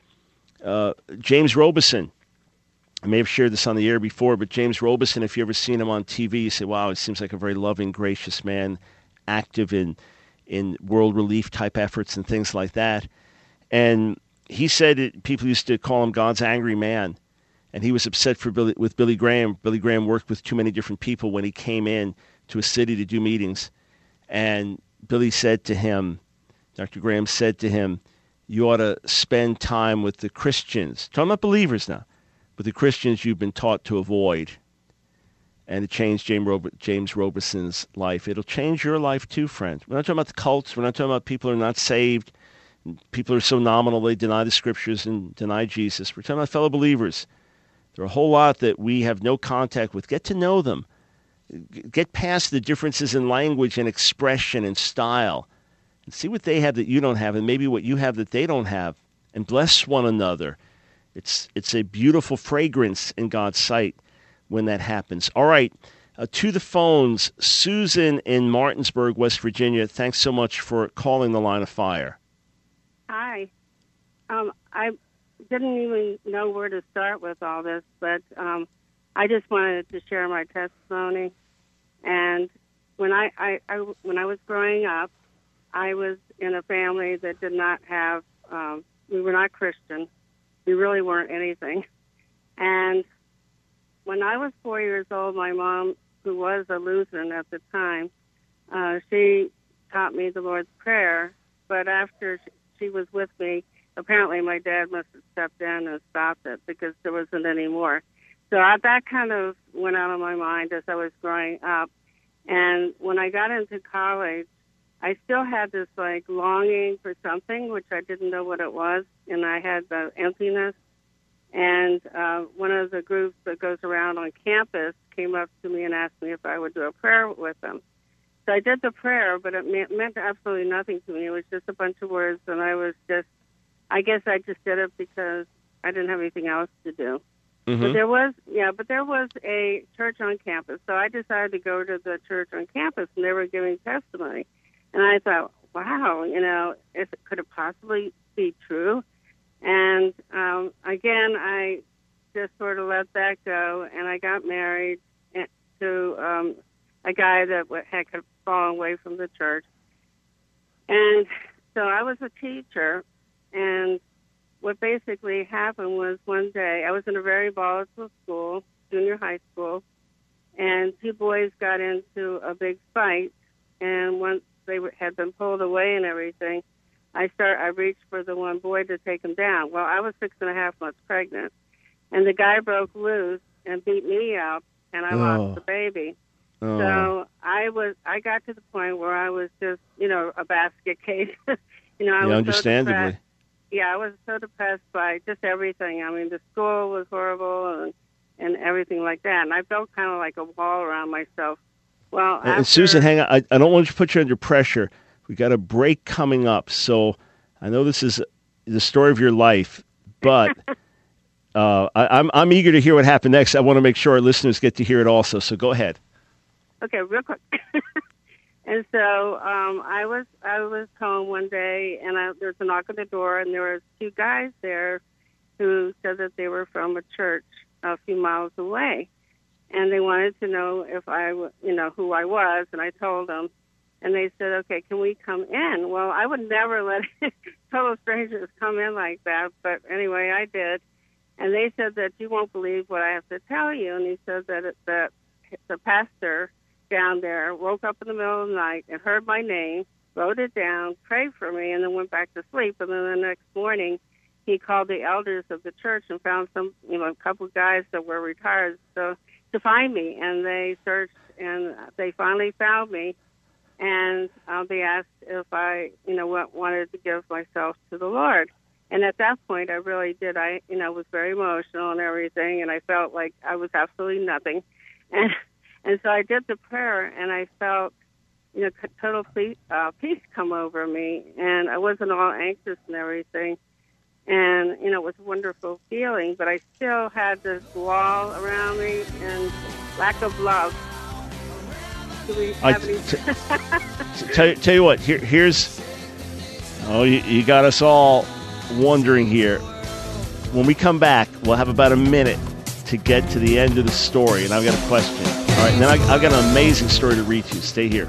Uh, James Robison, I may have shared this on the air before, but James Robison, if you've ever seen him on T V, you say, wow, he seems like a very loving, gracious man, active in in world relief type efforts and things like that. And he said it, people used to call him God's angry man. And he was upset for Billy, with Billy Graham. Billy Graham worked with too many different people when he came in to a city to do meetings. And Billy said to him, Doctor Graham said to him, you ought to spend time with the Christians. Talking about believers now. But the Christians you've been taught to avoid. And it changed James, Rob- James Robison's life. It'll change your life too, friends. We're not talking about the cults. We're not talking about people who are not saved. People are so nominal they deny the Scriptures and deny Jesus. We're talking about fellow believers. There are a whole lot that we have no contact with. Get to know them. Get past the differences in language and expression and style. And see what they have that you don't have and maybe what you have that they don't have. And bless one another. It's it's a beautiful fragrance in God's sight when that happens. All right, uh, to the phones. Susan in Martinsburg, West Virginia, thanks so much for calling the Line of Fire. Hi. Um, I didn't even know where to start with all this, but um, I just wanted to share my testimony. And when I, I, I when I was growing up, I was in a family that did not have, um, we were not Christian. We really weren't anything. And when I was four years old, my mom, who was a Lutheran at the time, uh, she taught me the Lord's Prayer. But after she was with me, apparently my dad must have stepped in and stopped it because there wasn't any more. So I, that kind of went out of my mind as I was growing up. And when I got into college, I still had this, like, longing for something, which I didn't know what it was, and I had the emptiness. And uh, one of the groups that goes around on campus came up to me and asked me if I would do a prayer with them. So I did the prayer, but it meant, meant absolutely nothing to me. It was just a bunch of words, and I was just, I guess I just did it because I didn't have anything else to do. Mm-hmm. But there was, yeah, but there was a church on campus, so I decided to go to the church on campus, and they were giving testimony. And I thought, wow, you know, if it could it possibly be true? And um, again, I just sort of let that go, and I got married to um, a guy that had fallen away from the church. And so I was a teacher, and what basically happened was one day I was in a very volatile school, junior high school, and two boys got into a big fight, and once they had been pulled away and everything, I start. I reached for the one boy to take him down. Well, I was six and a half months pregnant, and the guy broke loose and beat me up, and I oh. lost the baby. Oh. So I was. I got to the point where I was just, you know, a basket case. you know, I yeah, was understandably. So depressed. Yeah, I was so depressed by just everything. I mean, the school was horrible and and everything like that, and I felt kind of like a wall around myself. Well, and, after, and Susan, hang on. I, I don't want you to put you under pressure. We got a break coming up, so I know this is the story of your life, but uh, I, I'm I'm eager to hear what happened next. I want to make sure our listeners get to hear it also. So go ahead. Okay, real quick. and so um, I was I was home one day, and I, there was a knock on the door, and there were two guys there who said that they were from a church a few miles away. And they wanted to know if I, you know, who I was, and I told them. And they said, okay, can we come in? Well, I would never let total strangers come in like that, but anyway, I did. And they said that you won't believe what I have to tell you. And he said that it, that the pastor down there woke up in the middle of the night and heard my name, wrote it down, prayed for me, and then went back to sleep. And then the next morning, he called the elders of the church and found some, you know, a couple of guys that were retired, so to find me, and they searched and they finally found me, and uh, they asked if I, you know, what, wanted to give myself to the Lord. And at that point, I really did. I, you know, was very emotional and everything, and I felt like I was absolutely nothing. And and so I did the prayer, and I felt, you know, total peace, uh, peace come over me, and I wasn't all anxious and everything. And, you know, it was a wonderful feeling, but I still had this wall around me and lack of love. Do we have I, any... t- tell, tell you what, here, here's... Oh, you, you got us all wondering here. When we come back, we'll have about a minute to get to the end of the story, and I've got a question. All right, and then I, I've got an amazing story to read to you. Stay here.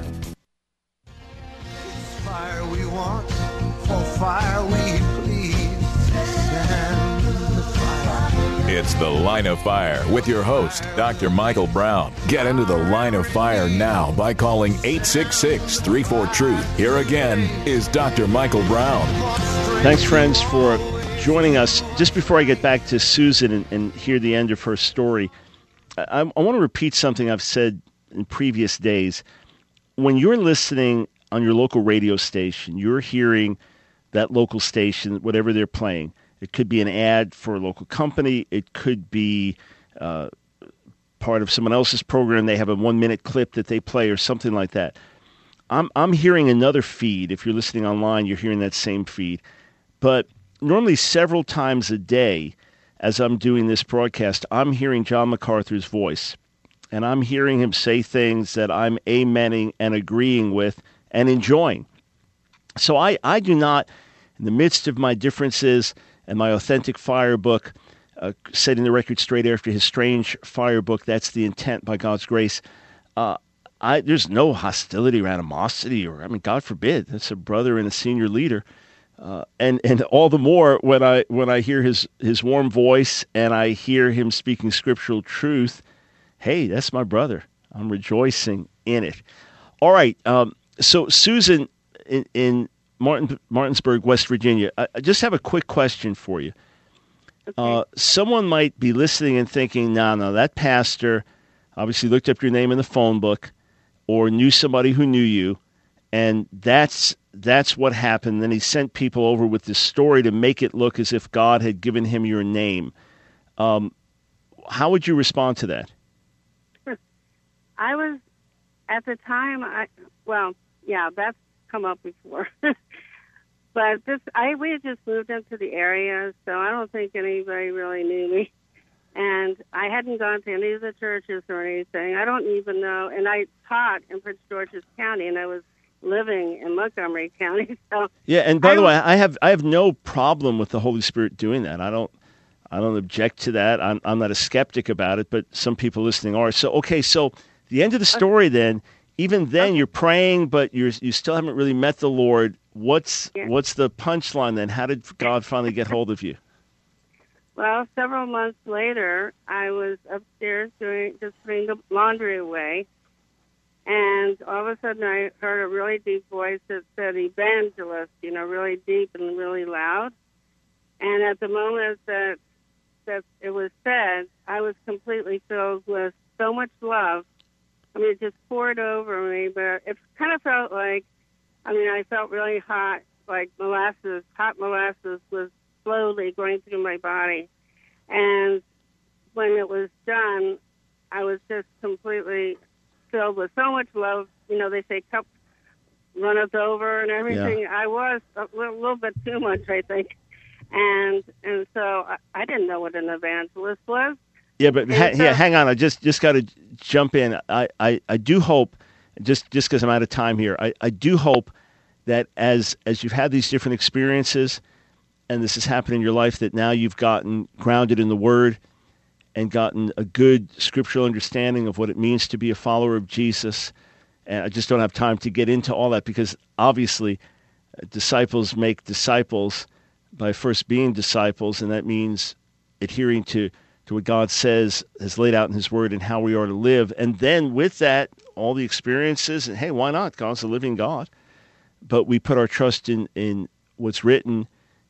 Fire we want, for fire we plead. Send the fire. It's The Line of Fire with your host, Doctor Michael Brown. Get into the Line of Fire now by calling eight six six, three four, truth. Here again is Doctor Michael Brown. Thanks, friends, for joining us. Just before I get back to Susan and, and hear the end of her story, I, I want to repeat something I've said in previous days. When you're listening on your local radio station, you're hearing that local station, whatever they're playing. It could be an ad for a local company. It could be uh, part of someone else's program. They have a one-minute clip that they play or something like that. I'm I'm hearing another feed. If you're listening online, you're hearing that same feed. But normally several times a day, as I'm doing this broadcast, I'm hearing John MacArthur's voice. And I'm hearing him say things that I'm amening and agreeing with and enjoying. So I, I do not, in the midst of my differences and my Authentic Fire book, uh, setting the record straight after his Strange Fire book, that's the intent by God's grace, uh, I, there's no hostility or animosity, or, I mean, God forbid, that's a brother and a senior leader. Uh, and, and all the more when I when I hear his, his warm voice and I hear him speaking scriptural truth, hey, that's my brother. I'm rejoicing in it. All right, um, so Susan in, in Martin, Martinsburg, West Virginia, I, I just have a quick question for you. Okay. Uh, someone might be listening and thinking, no, no, that pastor obviously looked up your name in the phone book or knew somebody who knew you, and that's that's what happened. Then he sent people over with this story to make it look as if God had given him your name. Um, how would you respond to that? I was, at the time, I well, yeah, that's come up before. But this, I we had just moved into the area, so I don't think anybody really knew me. And I hadn't gone to any of the churches or anything. I don't even know. And I taught in Prince George's County, and I was living in Montgomery County. So yeah, and by I the way, I have I have no problem with the Holy Spirit doing that. I don't I don't object to that. I'm I'm not a skeptic about it, but some people listening are. So okay, so the end of the story then, even then okay. You're praying, but you're you still haven't really met the Lord. What's yeah. what's the punchline then? How did God finally get hold of you? Well, several months later, I was upstairs doing just putting the laundry away, and all of a sudden I heard a really deep voice that said evangelist, you know, really deep and really loud. And at the moment that that it was said, I was completely filled with so much love. I mean, it just poured over me, but it kind of felt like, I mean, I felt really hot, like molasses, hot molasses was slowly going through my body. And when it was done, I was just completely filled with so much love. You know, they say cup runneth over and everything. Yeah. I was a little, little bit too much, I think. And and so I, I didn't know what an evangelist was. Yeah, but ha- so, yeah, hang on. I just, just got to jump in. I, I, I do hope, just just because I'm out of time here, I, I do hope that as as you've had these different experiences and this has happened in your life, that now you've gotten grounded in the Word and gotten a good scriptural understanding of what it means to be a follower of Jesus. And I just don't have time to get into all that because obviously disciples make disciples by first being disciples, and that means adhering to, to what God says, has laid out in His Word and how we are to live. And then with that, all the experiences, and hey, why not? God's a living God. But we put our trust in, in what's written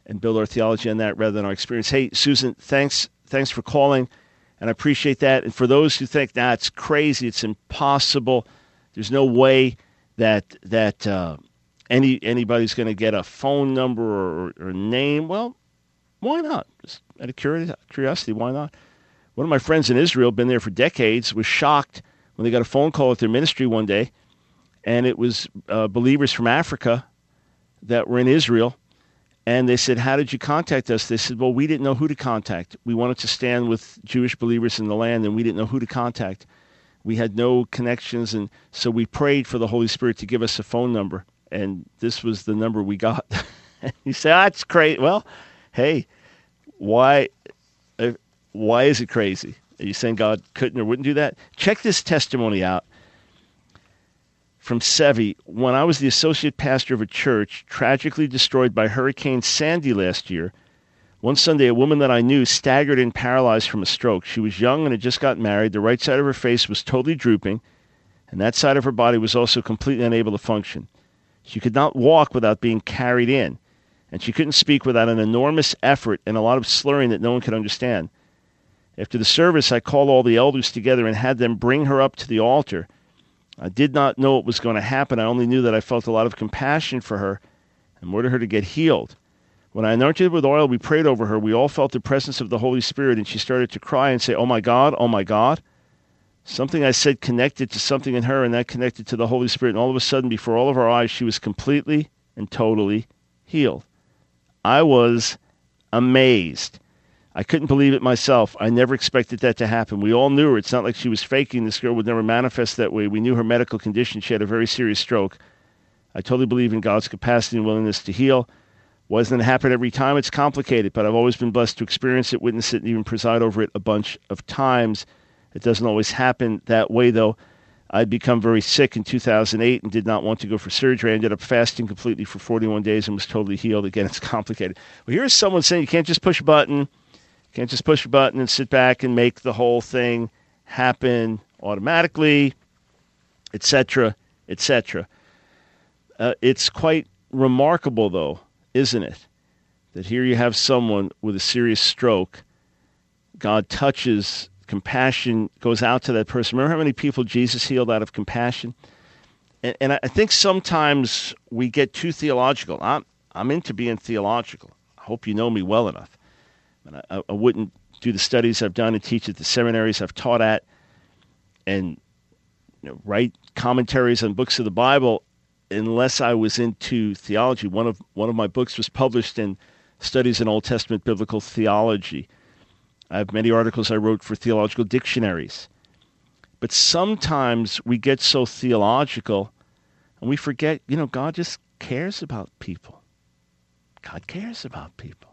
and build our theology on that rather than our experience. Hey, Susan, thanks thanks for calling, and I appreciate that. And for those who think, nah, it's crazy, it's impossible, there's no way that that uh, any anybody's going to get a phone number or, or name, well, why not? Just out of curiosity, why not? One of my friends in Israel, been there for decades, was shocked when they got a phone call at their ministry one day, and it was uh, believers from Africa that were in Israel, and they said, how did you contact us? They said, well, we didn't know who to contact. We wanted to stand with Jewish believers in the land, and we didn't know who to contact. We had no connections, and so we prayed for the Holy Spirit to give us a phone number, and this was the number we got. You say, ah, it's crazy. Well, hey, why, uh, why is it crazy? Are you saying God couldn't or wouldn't do that? Check this testimony out from Sevi. When I was the associate pastor of a church tragically destroyed by Hurricane Sandy last year, one Sunday a woman that I knew staggered and paralyzed from a stroke. She was young and had just gotten married. The right side of her face was totally drooping, and that side of her body was also completely unable to function. She could not walk without being carried in, and she couldn't speak without an enormous effort and a lot of slurring that no one could understand. After the service, I called all the elders together and had them bring her up to the altar. I did not know what was going to happen. I only knew that I felt a lot of compassion for her and wanted her to get healed. When I anointed her with oil, we prayed over her. We all felt the presence of the Holy Spirit, and she started to cry and say, oh my God, oh my God. Something I said connected to something in her, and that connected to the Holy Spirit. And all of a sudden, before all of our eyes, she was completely and totally healed. I was amazed. I couldn't believe it myself. I never expected that to happen. We all knew her. It's not like she was faking. This girl would never manifest that way. We knew her medical condition. She had a very serious stroke. I totally believe in God's capacity and willingness to heal. Why doesn't it happen every time? It's complicated, but I've always been blessed to experience it, witness it, and even preside over it a bunch of times. It doesn't always happen that way, though. I'd become very sick in two thousand eight and did not want to go for surgery. I ended up fasting completely for forty-one days and was totally healed. Again, it's complicated. Well, here's someone saying you can't just push a button. Can't just push a button and sit back and make the whole thing happen automatically, et cetera, et cetera. Uh, it's quite remarkable, though, isn't it, that here you have someone with a serious stroke. God touches, compassion goes out to that person. Remember how many people Jesus healed out of compassion? And, and I think sometimes we get too theological. I'm, I'm into being theological. I hope you know me well enough. And I, I wouldn't do the studies I've done and teach at the seminaries I've taught at and you know, write commentaries on books of the Bible unless I was into theology. One of one of my books was published in Studies in Old Testament Biblical Theology. I have many articles I wrote for theological dictionaries. But sometimes we get so theological and we forget, you know, God just cares about people. God cares about people.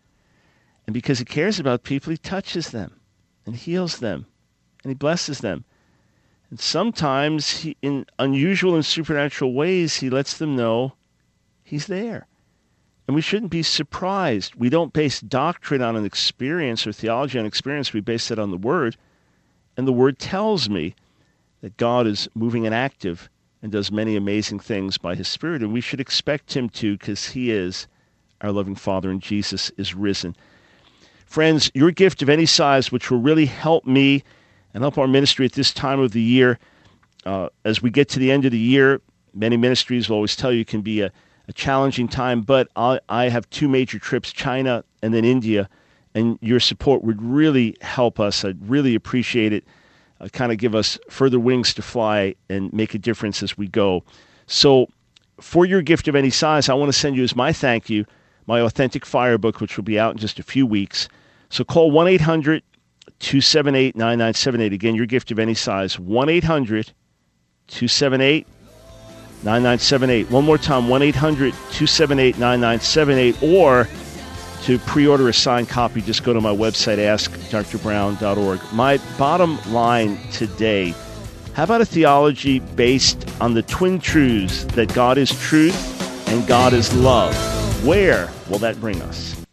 And because he cares about people, he touches them and heals them and he blesses them. And sometimes he, in unusual and supernatural ways, he lets them know he's there. And we shouldn't be surprised. We don't base doctrine on an experience or theology on experience. We base it on the Word. And the Word tells me that God is moving and active and does many amazing things by his Spirit. And we should expect him to, because he is our loving Father and Jesus is risen. Friends, your gift of any size, which will really help me and help our ministry at this time of the year, uh, as we get to the end of the year, many ministries will always tell you it can be a, a challenging time, but I, I have two major trips, China and then India, and your support would really help us. I'd really appreciate it. Uh, kind of give us further wings to fly and make a difference as we go. So for your gift of any size, I want to send you as my thank you, my Authentic Fire book, which will be out in just a few weeks. So call one eight hundred two seven eight nine nine seven eight. Again, your gift of any size, one eight hundred two seven eight nine nine seven eight. One more time, one eight hundred two seven eight nine nine seven eight. Or to pre-order a signed copy, just go to my website, ask dr brown dot org. My bottom line today, how about a theology based on the twin truths that God is truth and God is love? Where will that bring us?